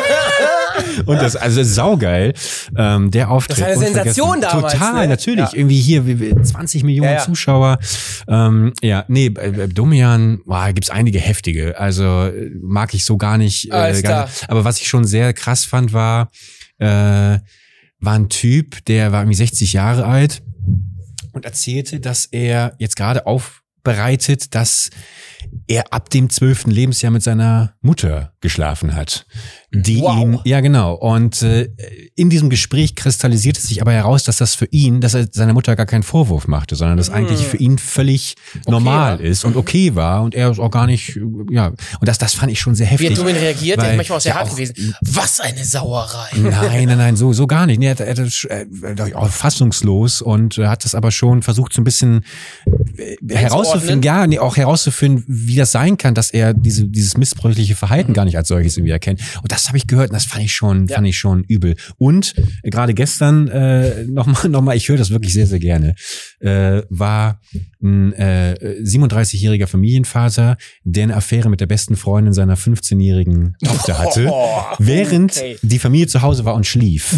Und das, also saugeil, ähm, der Auftritt. Das war eine Sensation damals. Total, ne? natürlich. Ja. Irgendwie hier zwanzig Millionen ja, ja. Zuschauer. Ähm, ja, nee, äh, Domian, boah, gibt's einige heftige. Also mag ich so gar nicht. Äh, gar nicht. Aber was ich schon sehr krass fand, war, äh, war ein Typ, der war irgendwie sechzig Jahre alt und erzählte, dass er jetzt gerade aufbereitet, dass er ab dem zwölften Lebensjahr mit seiner Mutter geschlafen hat. Die wow. ihn, ja genau. Und äh, in diesem Gespräch kristallisierte sich aber heraus, dass das für ihn, dass er seiner Mutter gar keinen Vorwurf machte, sondern dass mm. eigentlich für ihn völlig okay, normal ja. ist und okay war und er ist auch gar nicht, ja. Und das, das fand ich schon sehr heftig. Wie hat Domian reagiert? Der ist manchmal auch sehr hart gewesen. Was eine Sauerei. Nein, nein, nein, so, so gar nicht. Nee, er, er, er, er, auch fassungslos und hat das aber schon versucht, so ein bisschen herauszufinden, ja, nee, auch herauszufinden, wie das sein kann, dass er diese, dieses missbräuchliche Verhalten mhm. gar nicht als solches irgendwie erkennt. Und das habe ich gehört und das fand ich schon, ja. fand ich schon übel. Und äh, gerade gestern äh, nochmal, noch mal, ich höre das wirklich sehr, sehr gerne, äh, war ein äh, siebenunddreißigjähriger Familienvater, der eine Affäre mit der besten Freundin seiner fünfzehnjährigen Tochter hatte, oh, während okay. die Familie zu Hause war und schlief.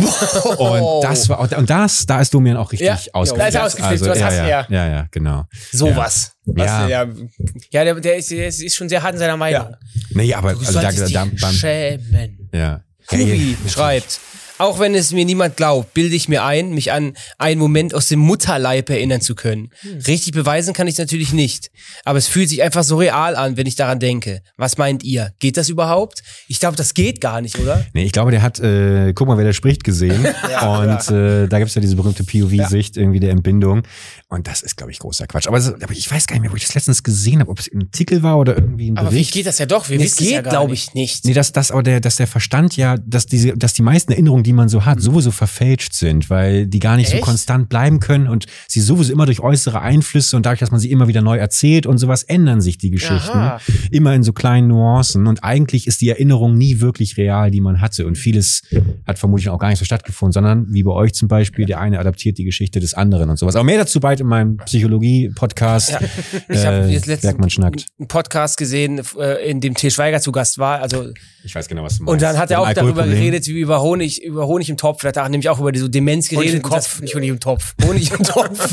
Und das war, und das, da ist Domian auch richtig ja, ausgeflippt. Da ist ausgeflippt, also, was ja, hast ja, du ja. Ja, ja, genau. Sowas. Ja. Was, ja, ja der, der, ist, der ist schon sehr hart in seiner Meinung. Ja. Nee, aber du also da, da, da beim, schämen. Ja. Hubi schreibt, auch wenn es mir niemand glaubt, bilde ich mir ein, mich an einen Moment aus dem Mutterleib erinnern zu können. Hm. Richtig beweisen kann ich es natürlich nicht, aber es fühlt sich einfach so real an, wenn ich daran denke. Was meint ihr? Geht das überhaupt? Ich glaube, das geht gar nicht, oder? Nee, ich glaube, der hat, äh, guck mal, wer da spricht, gesehen. ja, und ja. Äh, da gibt's ja diese berühmte P O V-Sicht ja. irgendwie der Entbindung. Und das ist, glaube ich, großer Quatsch. Aber, das, aber ich weiß gar nicht mehr, wo ich das letztens gesehen habe, ob es ein Artikel war oder irgendwie ein Bericht. Aber wie geht das ja doch? Wir nee, wissen es geht, ja glaube ich, nicht. Nee, dass, dass, aber der, dass der Verstand ja, dass diese, dass die meisten Erinnerungen, die man so hat, mhm. sowieso verfälscht sind, weil die gar nicht Echt? so konstant bleiben können und sie sowieso immer durch äußere Einflüsse und dadurch, dass man sie immer wieder neu erzählt und sowas, ändern sich die Geschichten. Aha. Immer in so kleinen Nuancen. Und eigentlich ist die Erinnerung nie wirklich real, die man hatte. Und vieles hat vermutlich auch gar nicht so stattgefunden, sondern wie bei euch zum Beispiel, der eine adaptiert die Geschichte des anderen und sowas. Aber mehr dazu bald in meinem Psychologie Podcast. Ja. Ich habe jetzt letztens einen Podcast gesehen, in dem Til Schweiger zu Gast war. Also ich weiß genau, was du meinst. Und dann hat er auch darüber geredet, wie über Honig, über Honig im Topf. Da hat er nämlich auch über diese Demenz geredet. Honig im Kopf, nicht Honig im Topf. Honig im Topf.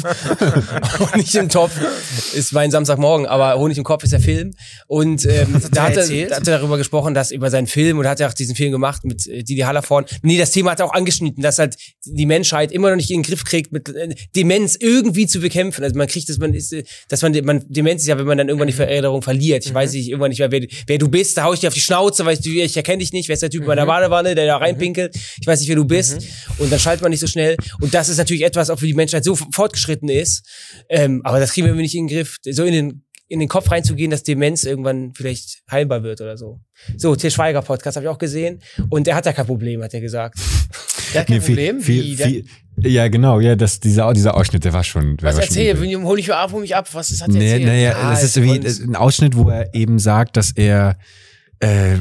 Honig im Topf ist mein Samstagmorgen, aber Honig im Kopf ist der Film. Und ähm, da, hat er, da hat er darüber gesprochen, dass über seinen Film, und hat er auch diesen Film gemacht mit äh, Didi Hallervorden. Nee, das Thema hat er auch angeschnitten, dass halt die Menschheit immer noch nicht in den Griff kriegt, mit äh, Demenz irgendwie zu bekämpfen. Also man kriegt das, man ist, dass man, man Demenz ist ja, wenn man dann irgendwann die Erinnerung verliert. Ich mhm. weiß nicht, irgendwann nicht mehr, wer, wer du bist, da hau ich dir auf die Schnauze, weißt du, ich erkenne dich nicht, wer ist der Typ mhm. bei der Badewanne, der da reinpinkelt, ich weiß nicht, wer du bist. Mhm. Und dann schaltet man nicht so schnell. Und das ist natürlich etwas, auch für die Menschheit so fortgeschritten ist. Ähm, aber das kriegen wir nicht in den Griff, so in den, in den Kopf reinzugehen, dass Demenz irgendwann vielleicht heilbar wird oder so. So, Til Schweiger Podcast habe ich auch gesehen. Und der hat ja kein Problem, hat er gesagt. Der hat kein nee, Problem? Viel, Wie, viel, viel, ja, genau, ja, das, dieser, dieser Ausschnitt, der war schon. Der was war erzähl, schon hol ich ab, hol mich ab, was ist, hat er nee, erzählt? Naja, ja, das ist wie ein Ausschnitt, wo er eben sagt, dass er äh,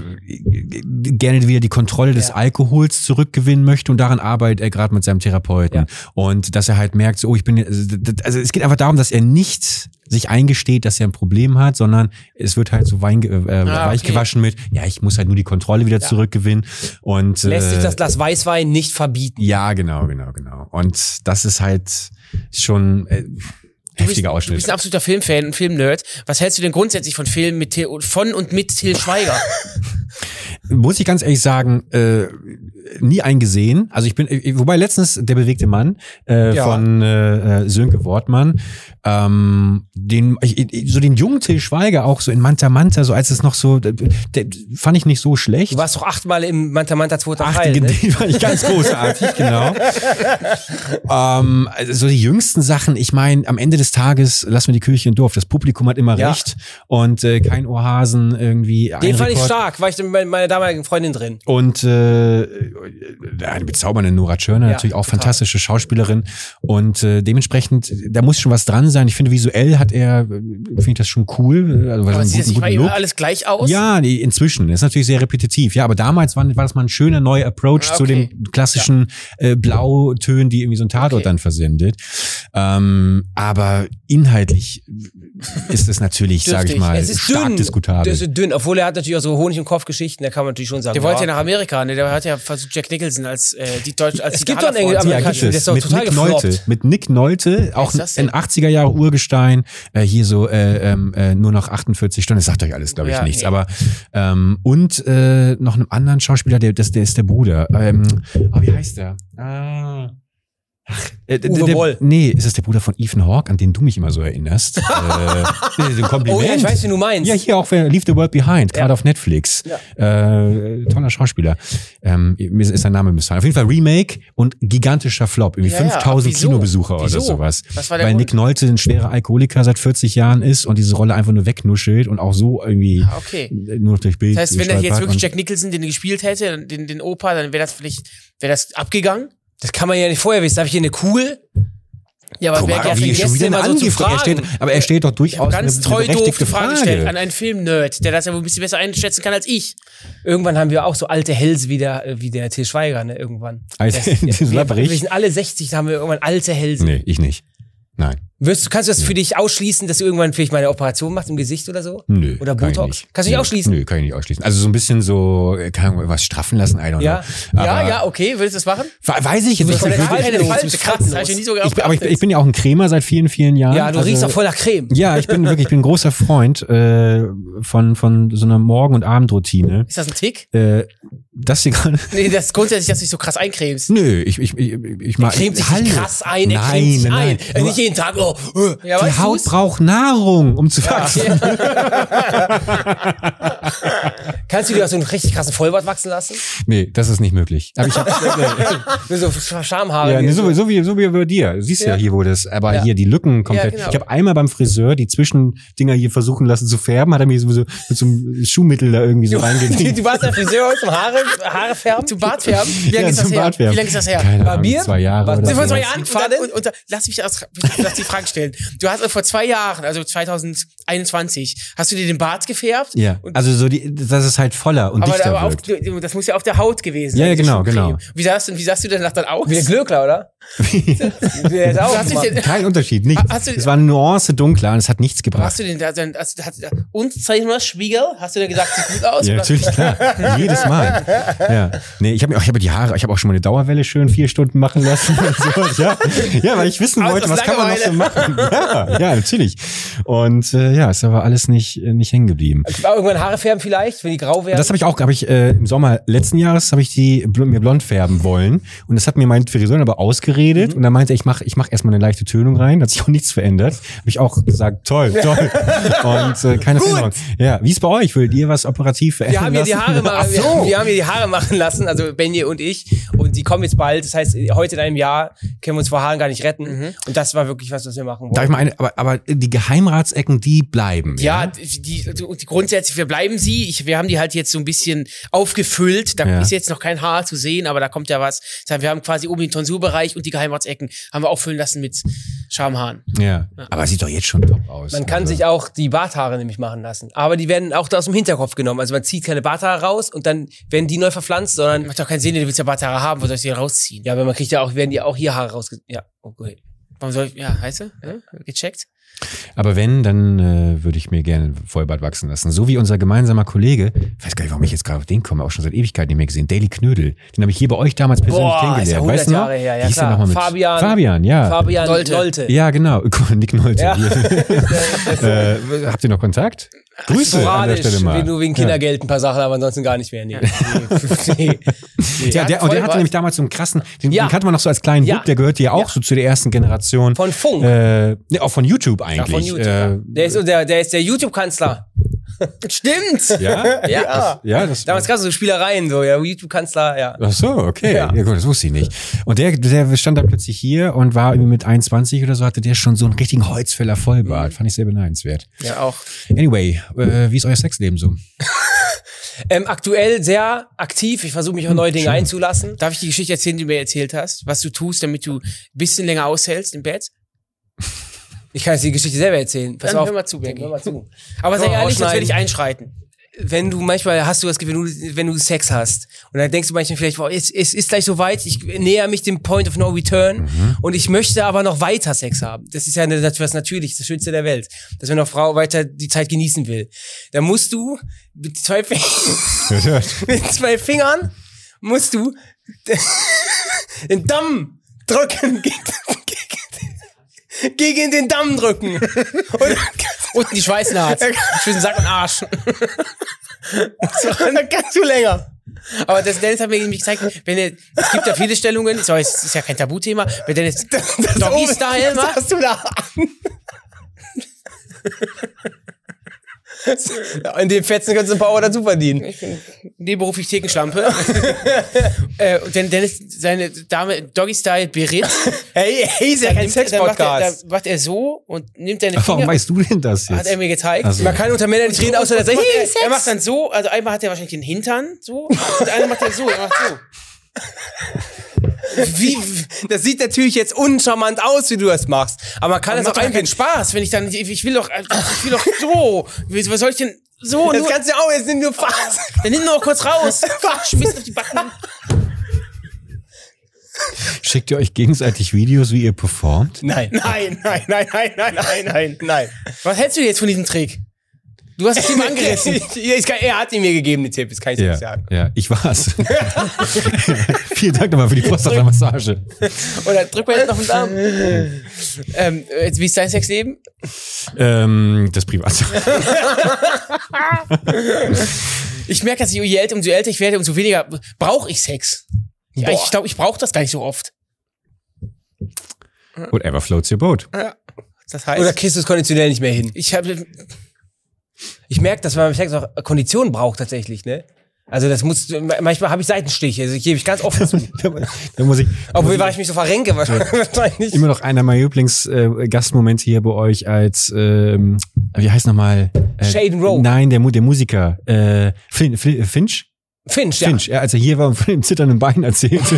gerne wieder die Kontrolle des ja. Alkohols zurückgewinnen möchte und daran arbeitet er gerade mit seinem Therapeuten. Ja. Und dass er halt merkt, so, oh, ich bin, also es geht einfach darum, dass er nicht sich eingesteht, dass er ein Problem hat, sondern es wird halt so wein, äh, ah, weich okay. gewaschen mit, ja, ich muss halt nur die Kontrolle wieder ja. zurückgewinnen. Und lässt sich das Glas Weißwein nicht verbieten. Ja, genau, genau, genau. Und das ist halt schon äh, heftiger Ausschnitt. Du bist ein absoluter Filmfan und Filmnerd. Was hältst du denn grundsätzlich von Filmen mit Til, von und mit Til Schweiger? muss ich ganz ehrlich sagen, äh, nie eingesehen. Also ich bin, wobei letztens Der bewegte Mann äh, ja. von äh, Sönke Wortmann, ähm, den ich, so den jungen Til Schweiger auch so in Manta Manta, so als es noch so, der, der fand ich nicht so schlecht. Du warst doch achtmal im Manta Manta zweiter Teil, ne? Den fand ich ganz großartig, genau. ähm, also so die jüngsten Sachen, ich meine, am Ende des Tages lassen wir die Kirche im Dorf. Das Publikum hat immer ja. recht und äh, kein Ohrhasen irgendwie. Den fand ich stark, war ich mit meiner damaligen Freundin drin. Und äh, eine bezaubernde Nora Tschirner, ja, natürlich auch total. Fantastische Schauspielerin und äh, dementsprechend, da muss schon was dran sein. Ich finde, visuell hat er, finde ich das schon cool. Also, aber sieht das nicht immer alles gleich aus? Ja, inzwischen. Das ist natürlich sehr repetitiv. Ja, aber damals war, war das mal ein schöner neuer Approach ah, okay. zu den klassischen ja. äh, Blautönen, die irgendwie so ein Tatort okay. dann versendet. Ähm, aber inhaltlich ist es natürlich, sage ich mal, es ist stark dünn. diskutabel. Das ist dünn, obwohl er hat natürlich auch so Honig im Kopf Geschichten, da kann man natürlich schon sagen. Der wollte ja nach Amerika, ne? Der hat ja versucht Jack Nicholson als äh, die Deutsche als es gibt doch einen amerikanischen, ja, mit Nick Nolte, mit Nick Nolte, auch ein achtziger Jahre Urgestein, äh, hier so äh, äh, nur noch achtundvierzig Stunden, das sagt euch alles, glaube ich, ja, nichts, nee. aber ähm, und äh, noch einem anderen Schauspieler, der das der ist der Bruder. Ähm, oh, wie heißt der? Ah Ach, äh, Uwe der, Boll. Nee, ist es der Bruder von Ethan Hawke, an den du mich immer so erinnerst? äh, ein Kompliment. Oh ja, ich weiß, wie du meinst. Ja, hier auch Leave the World Behind, gerade ja. auf Netflix. Ja. Äh, toller Schauspieler. Ähm, mir ist sein Name missfallen. Auf jeden Fall Remake und gigantischer Flop. Irgendwie ja, fünftausend ja. Kinobesucher wieso? oder sowas. Was war der Weil Grund? Nick Nolte ein schwerer Alkoholiker seit vierzig Jahren ist und diese Rolle einfach nur wegnuschelt und auch so irgendwie ah, okay. nur noch durch Bild. Das heißt, wenn er jetzt wirklich Jack Nicholson den gespielt hätte, den, den Opa, dann wäre das vielleicht, wäre das abgegangen? Das kann man ja nicht vorher wissen. Habe ich hier eine Kugel? Ja, aber wer ja wie schon wieder eine so er steht, aber er steht doch durchaus ganz eine, treu eine doof Frage. Frage gestellt an einen Film-Nerd, der das ja wohl ein bisschen besser einschätzen kann als ich. Irgendwann haben wir auch so alte Hälse wie der, wie der Til Schweiger, ne, irgendwann. Also, das, wir, wir sind alle sechzig, da haben wir irgendwann alte Hälse. Nee, ich nicht. Nein. Wirst, kannst du das für dich ausschließen, dass du irgendwann vielleicht mal eine Operation machst im Gesicht oder so? Nö. Oder Botox? Kann ich Kannst du nicht Nö. ausschließen? Nö, kann ich nicht ausschließen. Also so ein bisschen so, kann man was straffen lassen, I don't ja. know. Aber ja, ja, okay. Willst du das machen? Weiß ich jetzt nicht. Das Ich, krass. Das ich, nie so ich, aber ich, ich bin ja auch ein Cremer seit vielen, vielen Jahren. Ja, du also, riechst auch voll nach Creme. Ja, ich bin wirklich, ich bin ein großer Freund äh, von von so einer Morgen- und Abendroutine. Ist das ein Tick? Äh, das hier gerade. Nee, das ist grundsätzlich, dass du dich so krass eincremst. Nö, ich ich ich, ich mag. Er cremt sich nicht krass ein, er nein, cremt sich nein, ein. nein. Nicht jeden Tag, oh, oh. Ja, die Haut du's? Braucht Nahrung, um zu wachsen. Ja. Kannst du dir auch so einen richtig krassen Vollbart wachsen lassen? Nee, das ist nicht möglich. Aber ich hab, so Schamhaare. Ja, nee, so, so, wie, so wie bei dir. Du siehst ja, ja hier, wo das, aber ja. hier die Lücken komplett. Ja, genau. Ich habe einmal beim Friseur die Zwischendinger hier versuchen lassen zu färben, hat er mir sowieso mit so einem Schuhmittel da irgendwie so reingelegt. Du warst beim Friseur zum Haare, Haare färben? Zum Bart färben? Wie lange ja, ist das her? Färben. Wie lange ist das her? Keine Bei Ahnung, mir? zwei Jahre Was, oder vor so. zwei Jahren? Und, und, und, lass mich aus, lass die Frage stellen. Du hast vor zwei Jahren, also zwanzig einundzwanzig, hast du dir den Bart gefärbt? Ja, also so die, das ist halt voller und aber, dichter aber wirkt. Auf, das muss ja auf der Haut gewesen sein. Ja, ja, genau, genau. genau. Wie sahst du, wie sahst du denn nach dann aus? Wie der Glöckler, oder? Der ist auch den, kein Unterschied, nichts. Hast du, es war eine Nuance dunkler und es hat nichts gebracht. Hast du den, also, hast, und zeig mal Spiegel, hast du denn gesagt, sieht gut aus? Ja, natürlich, klar. Jedes Mal. Ja. Nee, ich habe mir, ich habe die Haare, ich habe auch schon mal eine Dauerwelle schön vier Stunden machen lassen und sowas, ja. Ja, weil ich wissen wollte, was kann man noch so machen. Ja, ja, natürlich. Und äh, ja, ist aber alles nicht nicht hängen geblieben. Also, irgendwann Haare färben vielleicht, wenn die grau werden? Das habe ich auch, habe ich äh, im Sommer letzten Jahres habe ich die bl- mir blond färben wollen und das hat mir mein Friseur aber ausgeredet mhm. und dann meinte er, ich mache ich mach erstmal eine leichte Tönung rein, hat sich auch nichts verändert. Habe ich auch gesagt, toll, toll. Und äh, keine Veränderung. Ja, wie ist bei euch? Würdet ihr was operativ verändern wir haben lassen? Die Haare machen, so. wir, wir haben hier die Haare machen lassen, also Benje und ich, und die kommen jetzt bald. Das heißt, heute in einem Jahr können wir uns vor Haaren gar nicht retten. Mhm. Und das war wirklich was, was wir machen wollen. Darf ich mal eine, aber, aber die Geheimratsecken, die bleiben. Ja, ja? die, die, die grundsätzlich, wir bleiben sie. Ich, wir haben die halt jetzt so ein bisschen aufgefüllt. Da ja. ist jetzt noch kein Haar zu sehen, aber da kommt ja was. Das heißt, wir haben quasi oben den Tonsurbereich und die Geheimratsecken haben wir auffüllen lassen mit Schamhaaren. Ja. ja, aber sieht doch jetzt schon top aus. Man kann also. sich auch die Barthaare nämlich machen lassen. Aber die werden auch da aus dem Hinterkopf genommen. Also man zieht keine Barthaare raus und dann werden die neu verpflanzt, sondern... Macht doch keinen Sinn, du willst ja Barthaare haben, wo soll ich die rausziehen? Ja, aber man kriegt ja auch, werden die auch hier Haare raus... Ja, okay. Warum soll ich... Ja, heißt du? Ja? Gecheckt? Aber wenn, dann äh, würde ich mir gerne Vollbart wachsen lassen. So wie unser gemeinsamer Kollege, ich weiß gar nicht, warum ich jetzt gerade auf den komme, auch schon seit Ewigkeit nicht mehr gesehen, Daily Knödel. Den habe ich hier bei euch damals persönlich Boah, kennengelernt. Ist ja weißt du noch? Jahre her, ja, Wie hieß klar. der nochmal mit? Fabian. Fabian, ja. Fabian Nolte. Nolte. Ja, genau. Nick Nolte. Ja. äh, habt ihr noch Kontakt? Grüße an der Stelle mal. Wenn du wegen Kindergeld ein paar Sachen, aber ansonsten gar nicht mehr. Nee. nee. nee. nee. Der, der, und der hatte nämlich damals so einen krassen, den, ja. den kannte man noch so als kleinen ja. Bub, der gehörte ja auch ja. so zu der ersten Generation. Von Funk. Äh, nee, auch von YouTube eigentlich. Ja, von YouTube, äh, ja. der, ist, der, der ist der YouTube-Kanzler. Stimmt. Ja? Ja. Das, ja das, Damals gab es so Spielereien, so, ja, YouTube-Kanzler, ja. Ach so, okay. Ja. Ja gut, das wusste ich nicht. Und der, der stand dann plötzlich hier und war irgendwie mit einundzwanzig oder so, hatte der schon so einen richtigen Holzfäller Vollbart. Mhm. Fand ich sehr beneidenswert. Ja, auch. Anyway, äh, wie ist euer Sexleben so? ähm, aktuell sehr aktiv. Ich versuche mich auf neue Dinge Schön. einzulassen. Darf ich die Geschichte erzählen, die du mir erzählt hast? Was du tust, damit du ein bisschen länger aushältst im Bett? Ich kann jetzt die Geschichte selber erzählen. Pass Dann auf. hör mal zu, Becky. Hör mal zu. Aber sei Komm, ehrlich, sonst werde ich ausschneiden. einschreiten. Wenn du manchmal hast du das Gefühl, wenn du, wenn du Sex hast und dann denkst du manchmal vielleicht, wow, es, es ist gleich so weit, ich näher mich dem Point of No Return mhm. und ich möchte aber noch weiter Sex haben. Das ist ja eine, das natürlich das Schönste der Welt, dass wenn eine Frau weiter die Zeit genießen will. Dann musst du mit zwei, Fing- mit zwei Fingern musst du den Damm drücken, gegen, gegen den Damm drücken. Und Unten die Schweißnaht. Zwischen Sack und Arsch. so, dann kannst du länger. Aber das Dennis hat mir nämlich gezeigt, wenn er, es gibt ja viele Stellungen, so, es ist ja kein Tabuthema, wenn Dennis Doggy-Style macht. Was hast du da an? In den Fetzen kannst du ein paar Euro dazu verdienen. Ich bin nebenberuflich Thekenschlampe. äh, und wenn Dennis seine Dame Doggy-Style berät, hey, hey, ist ja kein Sex-Podcast. Dann macht er so und nimmt deine Warum Finger. weißt du denn das jetzt? Hat er mir gezeigt. Also. Man kann unter Männern nicht reden, außer dass er, hey, Sex. Er macht dann so, also einmal hat er wahrscheinlich den Hintern so und einer macht er so, er macht so. Wie, das sieht natürlich jetzt uncharmant aus, wie du das machst. Aber man kann das Das macht auch doch keinen einbinden. Spaß, wenn ich dann, ich will doch, ich will doch so. Was soll ich denn so? Das Nur, kannst du auch, jetzt nimm nur Spaß. dann nimm nur kurz raus. Schmiss auf die Backen. Schickt ihr euch gegenseitig Videos, wie ihr performt? Nein. Nein, nein, nein, nein, nein, nein, nein. Nein. Was hältst du jetzt von diesem Trick? Du hast das Thema angerissen. Ich kann, er hat ihn mir gegeben, den Tipp, das kann ich Ja, nicht sagen. ja, ich war's. Vielen Dank nochmal für die Prostata-Massage. Oder drück mal jetzt noch einen Arm. ähm, jetzt, wie ist dein Sexleben? Ähm, das Privat. Ich merke, dass ich, je älter, umso älter ich werde, umso weniger brauche ich Sex. Ich, ich glaube, ich brauche das gar nicht so oft. Whatever floats your boat. Ja. Das heißt, Oder kriegst du es konditionell nicht mehr hin? ich habe Ich merke, dass man beim Sex auch Konditionen braucht tatsächlich, ne? Also das muss, manchmal habe ich Seitenstiche, also ich gebe ich ganz offen zu. Da muss ich, Obwohl, weil ich mich so verrenke, wahrscheinlich nicht. immer noch einer meiner Lieblings-Gastmomente hier bei euch als, ähm, wie heißt nochmal? Äh, Shaden Rowe. Nein, der, Mu- der Musiker. Äh, Fin, Fin, Finch? Finch, ja. Finch, ja, als er hier war und von dem zitternden Bein erzählte.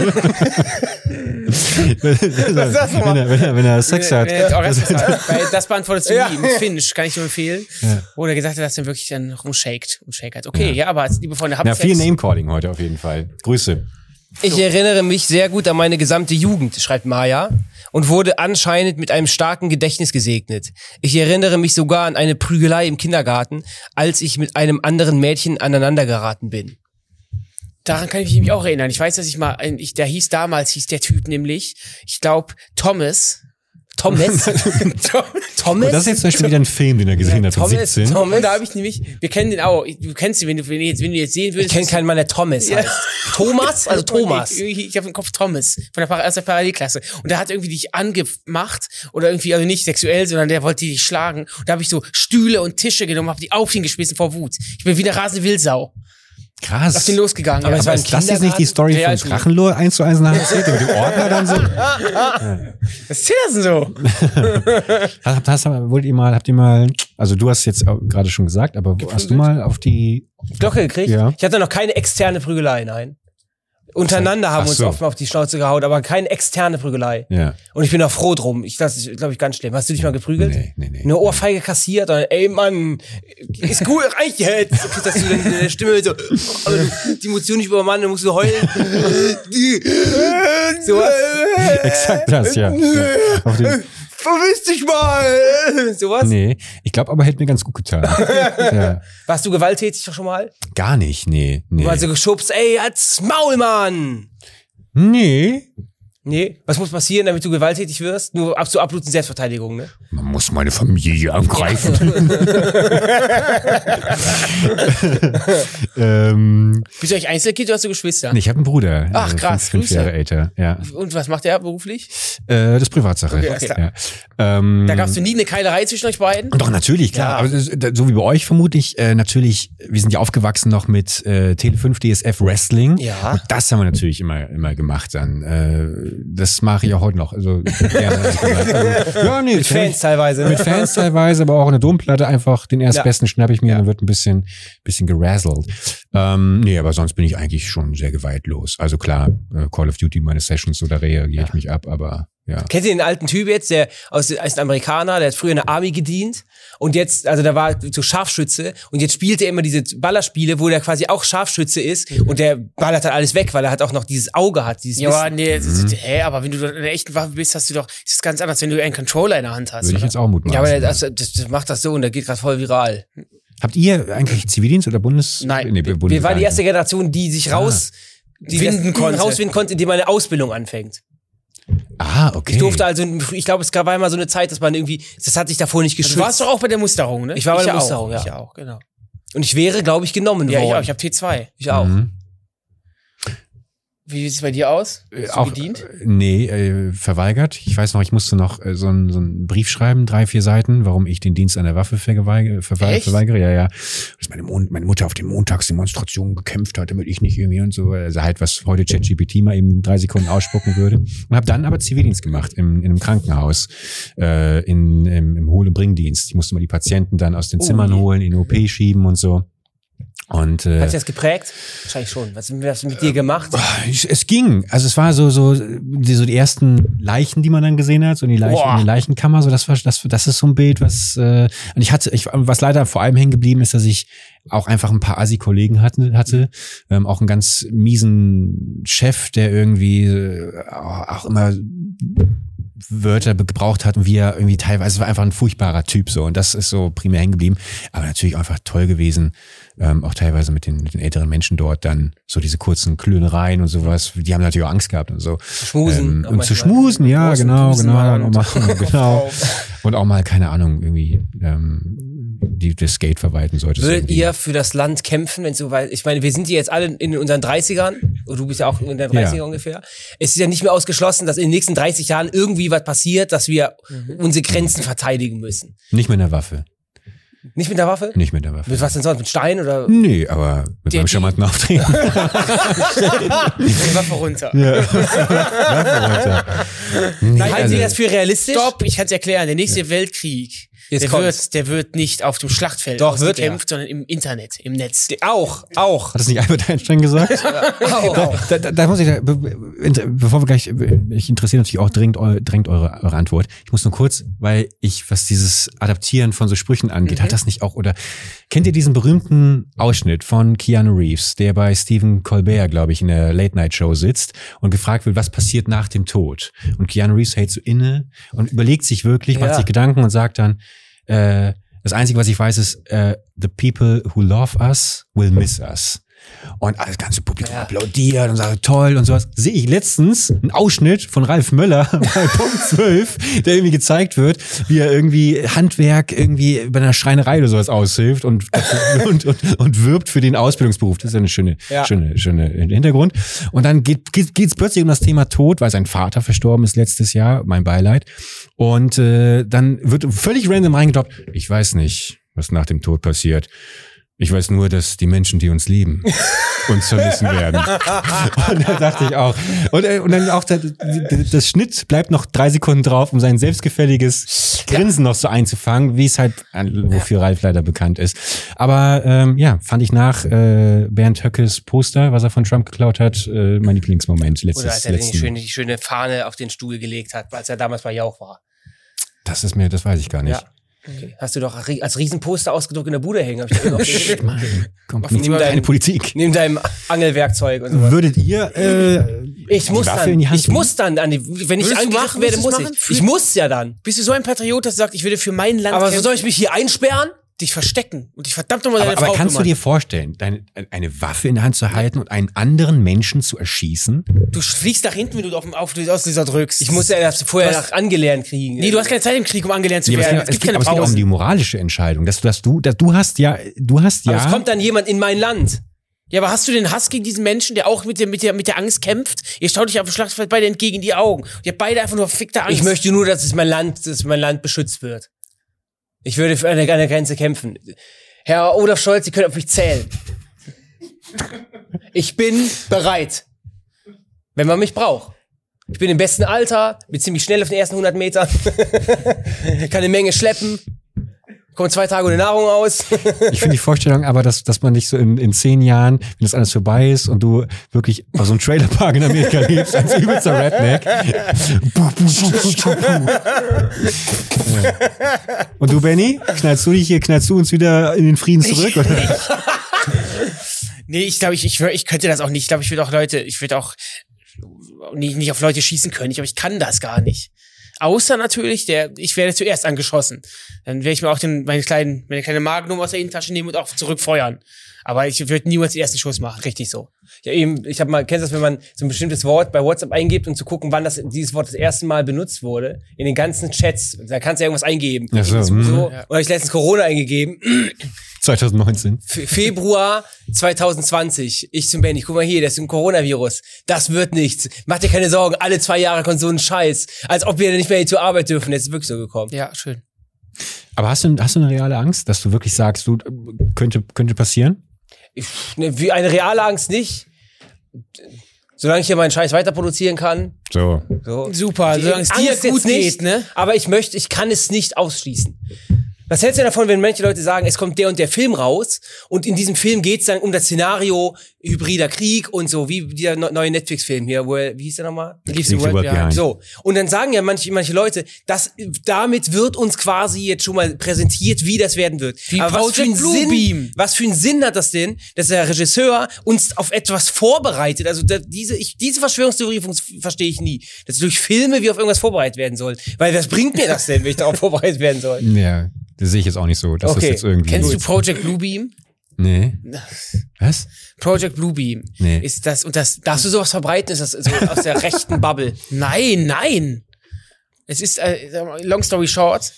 Was sagst du mal? wenn, er, wenn, er, wenn er Sex hat. Äh, Orgasmus hat. Weil das beantwortest du Ja. nie. Mit Finch kann ich nur empfehlen. Ja. Wo er gesagt hat, dass er wirklich dann rumshakt. Umshakert. Okay, ja, aber als liebe Freunde, habt Ja, viel Sex. Name-Calling heute auf jeden Fall. Grüße. Ich erinnere mich sehr gut an meine gesamte Jugend, schreibt Maya, und wurde anscheinend mit einem starken Gedächtnis gesegnet. Ich erinnere mich sogar an eine Prügelei im Kindergarten, als ich mit einem anderen Mädchen aneinandergeraten bin. Daran kann ich mich auch erinnern. Ich weiß, dass ich mal, ein- ich, der hieß damals, hieß der Typ nämlich, ich glaube, Thomas. Thomas? Thomas? Und das ist jetzt zum Beispiel wieder ein Film, den er gesehen hat mit Thomas, siebzehn. Thomas. Und da habe ich nämlich, wir kennen den auch, du kennst ihn, wenn du, wenn du jetzt, wenn du jetzt sehen Ich würdest. kenne keinen Mann, der Thomas heißt. Thomas? Also Thomas. Ich, ich, ich habe im Kopf Thomas von der Par- aus der Parallelklasse. Und der hat irgendwie dich angemacht oder irgendwie, also nicht sexuell, sondern der wollte dich schlagen. Und da habe ich so Stühle und Tische genommen, habe die auf ihn geschmissen vor Wut. Ich bin wie eine rasende Wildsau Krass. auf den losgegangen. Aber ja. es war Aber ein ist das jetzt nicht die Story von Realschule. Drachenlore eins zu eins nacherzählt, mit dem Ordner dann so? Was ist das denn so? Habt, hast, wollt ihr mal, habt ihr mal, also du hast jetzt auch gerade schon gesagt, aber hast du mal auf die, Glocke gekriegt? Ja. Ich hatte noch keine externe Prügelei, nein. Untereinander haben Ach wir uns so. oft mal auf die Schnauze gehauen, aber keine externe Prügelei. ja. Und ich bin auch froh drum. Ich, das ist, glaube ich, ganz schlimm. Hast du dich mal geprügelt? Nee, nee, nee. Eine Ohrfeige kassiert und ey Mann, ist gut, reicht jetzt. Dass du dann in der Stimme so, aber du, die Emotion nicht übermannen, dann musst du heulen. so was. Exakt das, ja. ja. Auf den, Verwiss dich mal. Sowas. nee, ich glaube aber hätte mir ganz gut getan. ja. Warst du gewalttätig doch schon mal? Gar nicht, nee, nee. Du hast so geschubst, ey, als Maul, Mann. Nee, Nee. Was muss passieren, damit du gewalttätig wirst? Nur ab zur absoluten Selbstverteidigung, ne? Man muss meine Familie angreifen. ähm, Bist du eigentlich Einzelkind oder hast du Geschwister? Nee, ich habe einen Bruder. Ach, äh, krass, Fünf, fünf Jahre älter, ja. Und was macht er beruflich? Äh, das ist Privatsache. Okay, alles klar. Ja. Ähm, Da gab's so nie eine Keilerei zwischen euch beiden? Doch, natürlich, klar. Ja. Aber das, das, so wie bei euch vermutlich, äh, natürlich, wir sind ja aufgewachsen noch mit äh, Tele fünf D S F Wrestling. Ja. Und das haben wir natürlich immer immer gemacht dann. Äh, das mache ich auch heute noch. Also, gerne, also, ja, nee, Mit Fans teilweise. Mit Fans teilweise, aber auch eine Domplatte einfach den erstbesten ja. schnapp ich mir ja. und dann wird ein bisschen bisschen gerasselt. Ähm, nee, aber sonst bin ich eigentlich schon sehr gewaltlos. Also klar, äh, Call of Duty, meine Sessions, so da reagiere ich ja. mich ab, aber ja. Kennt ihr den alten Typ jetzt, der aus ist ein Amerikaner, der hat früher in der Army gedient und jetzt, also da war so Scharfschütze und jetzt spielt er immer diese Ballerspiele, wo der quasi auch Scharfschütze ist und der ballert dann alles weg, weil er halt auch noch dieses Auge hat, dieses Ja, Wissen. nee, das ist, hä, aber wenn du in einer echten Waffe bist, hast du doch, ist das ganz anders, wenn du einen Controller in der Hand hast. Würde ich oder? jetzt auch mutmaßen. Ja, aber der, das, das, das macht das so und der geht gerade voll viral. Habt ihr eigentlich Zivildienst oder Bundes... Nein. Nee, Wir waren die erste Generation, die sich raus, die Winden das, konnte. rauswinden konnte, indem man eine Ausbildung anfängt. Ah, okay. Ich durfte also, ich glaube, es gab einmal so eine Zeit, dass man irgendwie, das hat sich davor nicht geschützt. Du warst doch auch bei der Musterung, ne? Ich war bei der auch. Musterung, ja. Ich auch, genau. Und ich wäre, glaube ich, genommen Ja, worden. ich auch. Ich habe T zwei. Ich auch. Mhm. Wie sieht es bei dir aus? Hast du auch, gedient? Nee, äh, verweigert. Ich weiß noch, ich musste noch äh, so, einen, so einen Brief schreiben, drei, vier Seiten, warum ich den Dienst an der Waffe verweigere. Verwe verweigere. Ja, ja. Dass meine, Mon meine Mutter auf den Montagsdemonstrationen gekämpft hat, damit ich nicht irgendwie und so. Also halt, was heute ChatGPT mal eben in drei Sekunden ausspucken würde. Und habe dann aber Zivildienst gemacht im, in einem Krankenhaus, äh, in, im, im Hol- und Bringdienst. Ich musste mal die Patienten dann aus den Zimmern Oh, holen, in O P schieben und so. Und, äh, Hat sich das geprägt? Wahrscheinlich schon. Was hast du mit dir gemacht? Es ging. Also es war so so die, so die ersten Leichen, die man dann gesehen hat, so in die Leichen, in die Leichenkammer. So das war das das ist so ein Bild, was äh, und ich hatte, ich was leider vor allem hängen geblieben ist, dass ich auch einfach ein paar Assi-Kollegen hatte, hatte ähm, auch einen ganz miesen Chef, der irgendwie äh, auch immer Wörter gebraucht hat und wie er irgendwie teilweise war einfach ein furchtbarer Typ so und das ist so primär hängen geblieben, aber natürlich einfach toll gewesen, ähm, auch teilweise mit den, mit den älteren Menschen dort dann so diese kurzen Klönereien und sowas, die haben natürlich auch Angst gehabt und so. Schmusen. Ähm, um zu schmusen, ja, genau, genau, und auch mal, genau. Und auch mal, keine Ahnung, irgendwie ähm, die das Skate verwalten sollte. Würdet ihr für das Land kämpfen, wenn es so weit, ich meine, wir sind hier jetzt alle in unseren dreißigern, und du bist ja auch in den dreißigern ja. ungefähr. Es ist ja nicht mehr ausgeschlossen, dass in den nächsten dreißig Jahren irgendwie was passiert, dass wir mhm. unsere Grenzen verteidigen müssen. Nicht mit einer Waffe. Nicht mit der Waffe? Nicht mit der Waffe. Mit was denn sonst? Mit Stein oder? Nee, aber mit meinem charmanten Auftreten. Die Waffe runter. Ja. Waffe runter. Nee, Nein, halten Sie das für realistisch? Stopp, ich kann es erklären. Der nächste ja. Weltkrieg, Jetzt der wird, der wird nicht auf dem Schlachtfeld Doch, wird gekämpft, sondern im Internet, im Netz. Auch, auch. Hat das nicht Albert Einstein gesagt? auch. Da, da, da muss ich, da, bevor wir gleich, ich interessiere natürlich auch dringend, dringend eure, eure Antwort. Ich muss nur kurz, weil ich, was dieses Adaptieren von so Sprüchen angeht, mhm. hat das nicht auch, oder kennt ihr diesen berühmten Ausschnitt von Keanu Reeves, der bei Stephen Colbert, glaube ich, in der Late-Night-Show sitzt und gefragt wird, was passiert nach dem Tod? Und Keanu Reeves hält so inne und überlegt sich wirklich, macht ja. sich Gedanken und sagt dann, äh, das Einzige, was ich weiß, ist, uh, the people who love us will miss us. Und das ganze Publikum ja. applaudiert und sagt, toll und sowas. Sehe ich letztens einen Ausschnitt von Ralf Möller bei Punkt zwölf, der irgendwie gezeigt wird, wie er irgendwie Handwerk irgendwie bei einer Schreinerei oder sowas aushilft und, und, und, und wirbt für den Ausbildungsberuf. Das ist ja eine schöne, ja. schöne, schöne Hintergrund. Und dann geht geht geht's plötzlich um das Thema Tod, weil sein Vater verstorben ist letztes Jahr, mein Beileid. Und äh, dann wird völlig random reingekloppt. Ich weiß nicht, was nach dem Tod passiert. Ich weiß nur, dass die Menschen, die uns lieben, uns vermissen werden. Und da dachte ich auch. Und, und dann auch das, das Schnitt bleibt noch drei Sekunden drauf, um sein selbstgefälliges Grinsen ja. noch so einzufangen, wie es halt, wofür Ralf leider bekannt ist. Aber ähm, ja, fand ich nach äh, Bernd Höckes Poster, was er von Trump geklaut hat, äh, mein Lieblingsmoment. Letztes, Oder als er die schöne, die schöne Fahne auf den Stuhl gelegt hat, als er damals bei Jauch war. Das ist mir, das weiß ich gar nicht. Ja. Okay. Hast du doch als Riesenposter ausgedruckt in der Bude hängen. Hab ich dir Mann, komm, neben deinem, keine Politik. Neben deinem Angelwerkzeug und so. Würdet ihr äh, ich muss Waffe dann, in die Hand ich muss dann an die, wenn ich angegriffen werde, muss ich. Ich muss ja dann. Bist du so ein Patriot, dass du sagst, ich würde für mein Land Aber kämpfen? so soll ich mich hier einsperren? dich verstecken und dich verdammt nochmal deine aber, Frau aber kannst kümmern. du dir vorstellen, deine, eine Waffe in der Hand zu halten und einen anderen Menschen zu erschießen? Du fliegst nach hinten, wenn du auf dem auf den Auslöser drückst. Ich muss ja das vorher nach angelernt kriegen. Nee, du hast keine Zeit im Krieg, um angelernt zu Ja, werden. aber es, geht, es, geht, aber es geht auch um die moralische Entscheidung, dass du, dass du, dass du hast ja, du hast ja. Aber es kommt dann jemand in mein Land. Ja, aber hast du den Hass gegen diesen Menschen, der auch mit der, mit der, mit der Angst kämpft? Ihr schaut euch auf dem Schlachtfeld beide entgegen in die Augen. Ihr habt beide einfach nur fickte Angst. Ich möchte nur, dass es mein Land, dass mein Land beschützt wird. Ich würde für eine, eine Grenze kämpfen. Herr Olaf Scholz, Sie können auf mich zählen. Ich bin bereit. Wenn man mich braucht. Ich bin im besten Alter, bin ziemlich schnell auf den ersten hundert Metern. Kann eine Menge schleppen. Kommt zwei Tage ohne Nahrung aus. Ich finde die Vorstellung aber, dass, dass man nicht so in, in zehn Jahren, wenn das alles vorbei ist und du wirklich auf so einem Trailerpark in Amerika lebst, als übelster Redneck. Ja. Und du, Benny, knallst du dich hier, knallst du uns wieder in den Frieden zurück? Oder? Nee, ich glaube, ich, ich, ich könnte das auch nicht. Ich glaube, ich würde auch Leute, ich würde auch nicht, nicht auf Leute schießen können. Ich glaube, ich kann das gar nicht. Außer natürlich, der, ich werde zuerst angeschossen. Dann werde ich mir auch den, meine kleinen, meine kleine Magnum aus der Innentasche nehmen und auch zurückfeuern. Aber ich würde niemals den ersten Schuss machen. Richtig so. Ja, eben, ich habe mal, kennst du das, wenn man so ein bestimmtes Wort bei WhatsApp eingibt, um zu gucken, wann das, dieses Wort das erste Mal benutzt wurde? In den ganzen Chats. Da kannst du ja irgendwas eingeben. Ja, so, so. mm. Und habe ich letztens Corona eingegeben. zwanzig neunzehn. Fe- Februar zwanzig zwanzig. Ich zum Benny, guck mal hier, das ist ein Coronavirus. Das wird nichts. Mach dir keine Sorgen, alle zwei Jahre kommt so ein Scheiß. Als ob wir nicht mehr zur Arbeit dürfen. Jetzt ist es wirklich so gekommen. Ja, schön. Aber hast du, hast du eine reale Angst, dass du wirklich sagst, du, könnte, könnte passieren? Ich, ne, wie eine reale Angst nicht. Solange ich hier meinen Scheiß weiter produzieren kann. So. So. Super, solange es dir Angst gut jetzt nicht, geht, ne? Aber ich möchte, ich kann es nicht ausschließen. Was hältst du davon, wenn manche Leute sagen, es kommt der und der Film raus und in diesem Film geht's dann um das Szenario hybrider Krieg und so, wie dieser neue Netflix-Film hier, wo er, wie hieß der nochmal? Leaves the World Behind. So. Und dann sagen ja manche, manche Leute, dass damit wird uns quasi jetzt schon mal präsentiert, wie das werden wird. Wie Aber was für einen Project Sinn, Bluebeam. was für einen Sinn hat das denn, dass der Regisseur uns auf etwas vorbereitet? Also da, diese, ich, diese Verschwörungstheorie fun- verstehe ich nie. Dass durch Filme wie auf irgendwas vorbereitet werden soll. Weil was bringt mir das denn, wenn ich darauf vorbereitet werden soll? Ja, das sehe ich jetzt auch nicht so. Das Okay. ist jetzt irgendwie. Kennst du Project Bluebeam? Nee. Was? Project Bluebeam. Nee. Ist das, und das, Darfst du sowas verbreiten? Ist das so aus der rechten Bubble? nein, nein. Es ist, äh, long story short,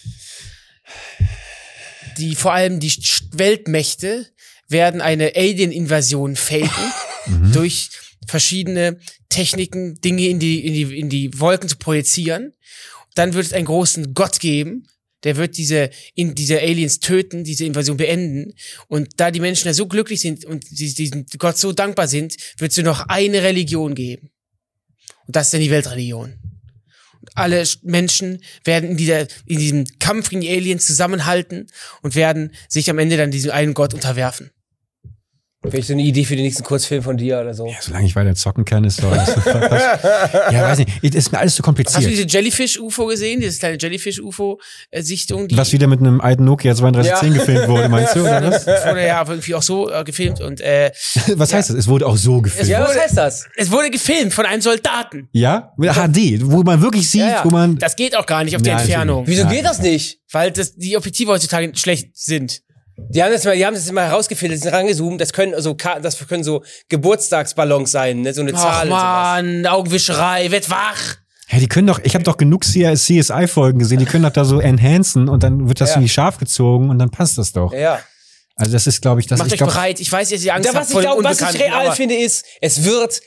die, vor allem die Sch- Weltmächte werden eine Alien-Invasion faken durch verschiedene Techniken, Dinge in die, in die, in die Wolken zu projizieren. Dann wird es einen großen Gott geben, der wird diese, in, diese Aliens töten, diese Invasion beenden. Und da die Menschen ja so glücklich sind und die, diesem Gott so dankbar sind, wird es nur noch eine Religion geben. Und das ist dann die Weltreligion. Und alle Menschen werden in dieser, in diesem Kampf gegen die Aliens zusammenhalten und werden sich am Ende dann diesem einen Gott unterwerfen. Vielleicht so eine Idee für den nächsten Kurzfilm von dir oder so. Ja, solange ich weiter zocken kann, ist doch alles so Ja, weiß nicht. Es ist mir alles zu kompliziert. Hast du diese Jellyfish-U F O gesehen? Dieses kleine Jellyfish-U F O-Sichtung? Was wieder mit einem alten Nokia zweiunddreißig zehn Ja. gefilmt wurde, meinst du, oder was? Das wurde ja irgendwie auch so äh, gefilmt und äh, Was heißt das? Es wurde auch so gefilmt. Ja, Ja? was heißt das? es wurde gefilmt von einem Soldaten. Mit H D, wo man wirklich sieht, Ja, ja. wo man... Das geht auch gar nicht auf die Nein, Entfernung, Wieso Ja. geht das nicht? weil das, die Objektive heutzutage schlecht sind. Die haben das mal, die haben das mal herausgefiltert, sind rangezoomt, das können so, Ka- das können so Geburtstagsballons sein, ne, so eine Ach Zahl und sowas. man, Augenwischerei, werd wach. Hey, die können doch, ich habe doch genug C S I-Folgen gesehen, die können doch da so enhancen und dann wird das Ja. irgendwie scharf gezogen und dann passt das doch. Ja. Also das ist, glaube ich, das Macht ich euch glaub, bereit. Ich weiß, dass ihr Angst Da, habt was ich vor dem glaube, was ich Unbekannten, real aber finde, ist, es wird,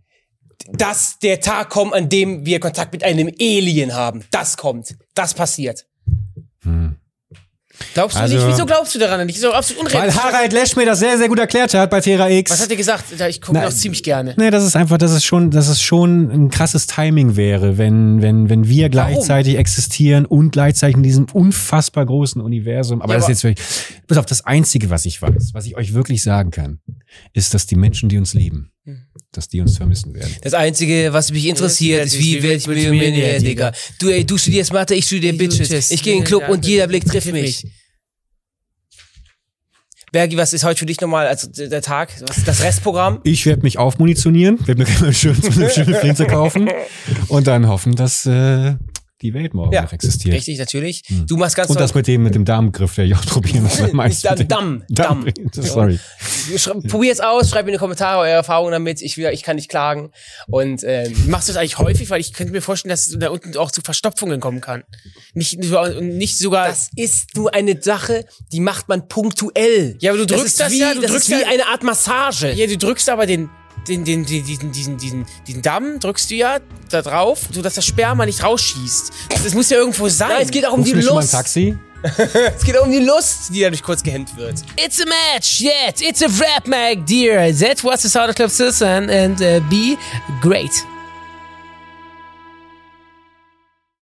dass der Tag kommt, an dem wir Kontakt mit einem Alien haben. Das kommt. Das passiert. glaubst du Also- nicht? Wieso glaubst du daran nicht? Das ist doch absolut Weil unrealistisch. Harald Lesch mir das sehr, sehr gut erklärt hat bei Terra X. Was hat er gesagt? Da- Ich gucke Na, das ziemlich gerne. Nee, das ist einfach, dass es schon, dass es schon ein krasses Timing wäre, wenn, wenn, wenn wir gleichzeitig existieren und gleichzeitig in diesem unfassbar großen Universum. Aber Ja, das aber- ist jetzt wirklich, pass auf, das Einzige, was ich weiß, was ich euch wirklich sagen kann, ist, dass die Menschen, die uns lieben, dass die uns vermissen werden. Das Einzige, was mich interessiert, ist, wie werde ich Millionär, Digga. Du, ey, du studierst Mathe, ich studiere Bitches. Ich gehe in den Club und jeder Blick trifft mich. Bergi, was ist heute für dich nochmal, also der Tag? Was ist das Restprogramm? Ich werde mich aufmunitionieren, werde mir einen schönen, einen schönen Flinze kaufen und dann hoffen, dass äh, die Welt morgen ja. noch existiert. Richtig, natürlich. Hm. Du machst ganz Und das mit dem, mit dem Darmgriff, der J probieren. Was meinst du? Damm, Damm. Sorry. Probier's aus, schreibt mir in die Kommentare eure Erfahrungen damit. Ich, ich kann nicht klagen. Und ähm, machst du das eigentlich häufig? Weil ich könnte mir vorstellen, dass es da unten auch zu Verstopfungen kommen kann. Nicht, nicht sogar... Das ist nur eine Sache, die macht man punktuell. Ja, aber du drückst das, das wie, ja, du das drückst ist wie ja, eine Art Massage. Ja, du drückst aber den... Den, den, den, diesen, diesen, diesen, diesen Damm drückst du ja da drauf, sodass das Sperma nicht rausschießt. Das muss ja irgendwo sein. Nein, es geht auch um Rufst die du Lust. Schon mal ein Taxi? Es geht auch um die Lust, die dadurch kurz gehemmt wird. It's a match, yet it's a rap mag, dear. That was the Sound Club Susan and uh, be great.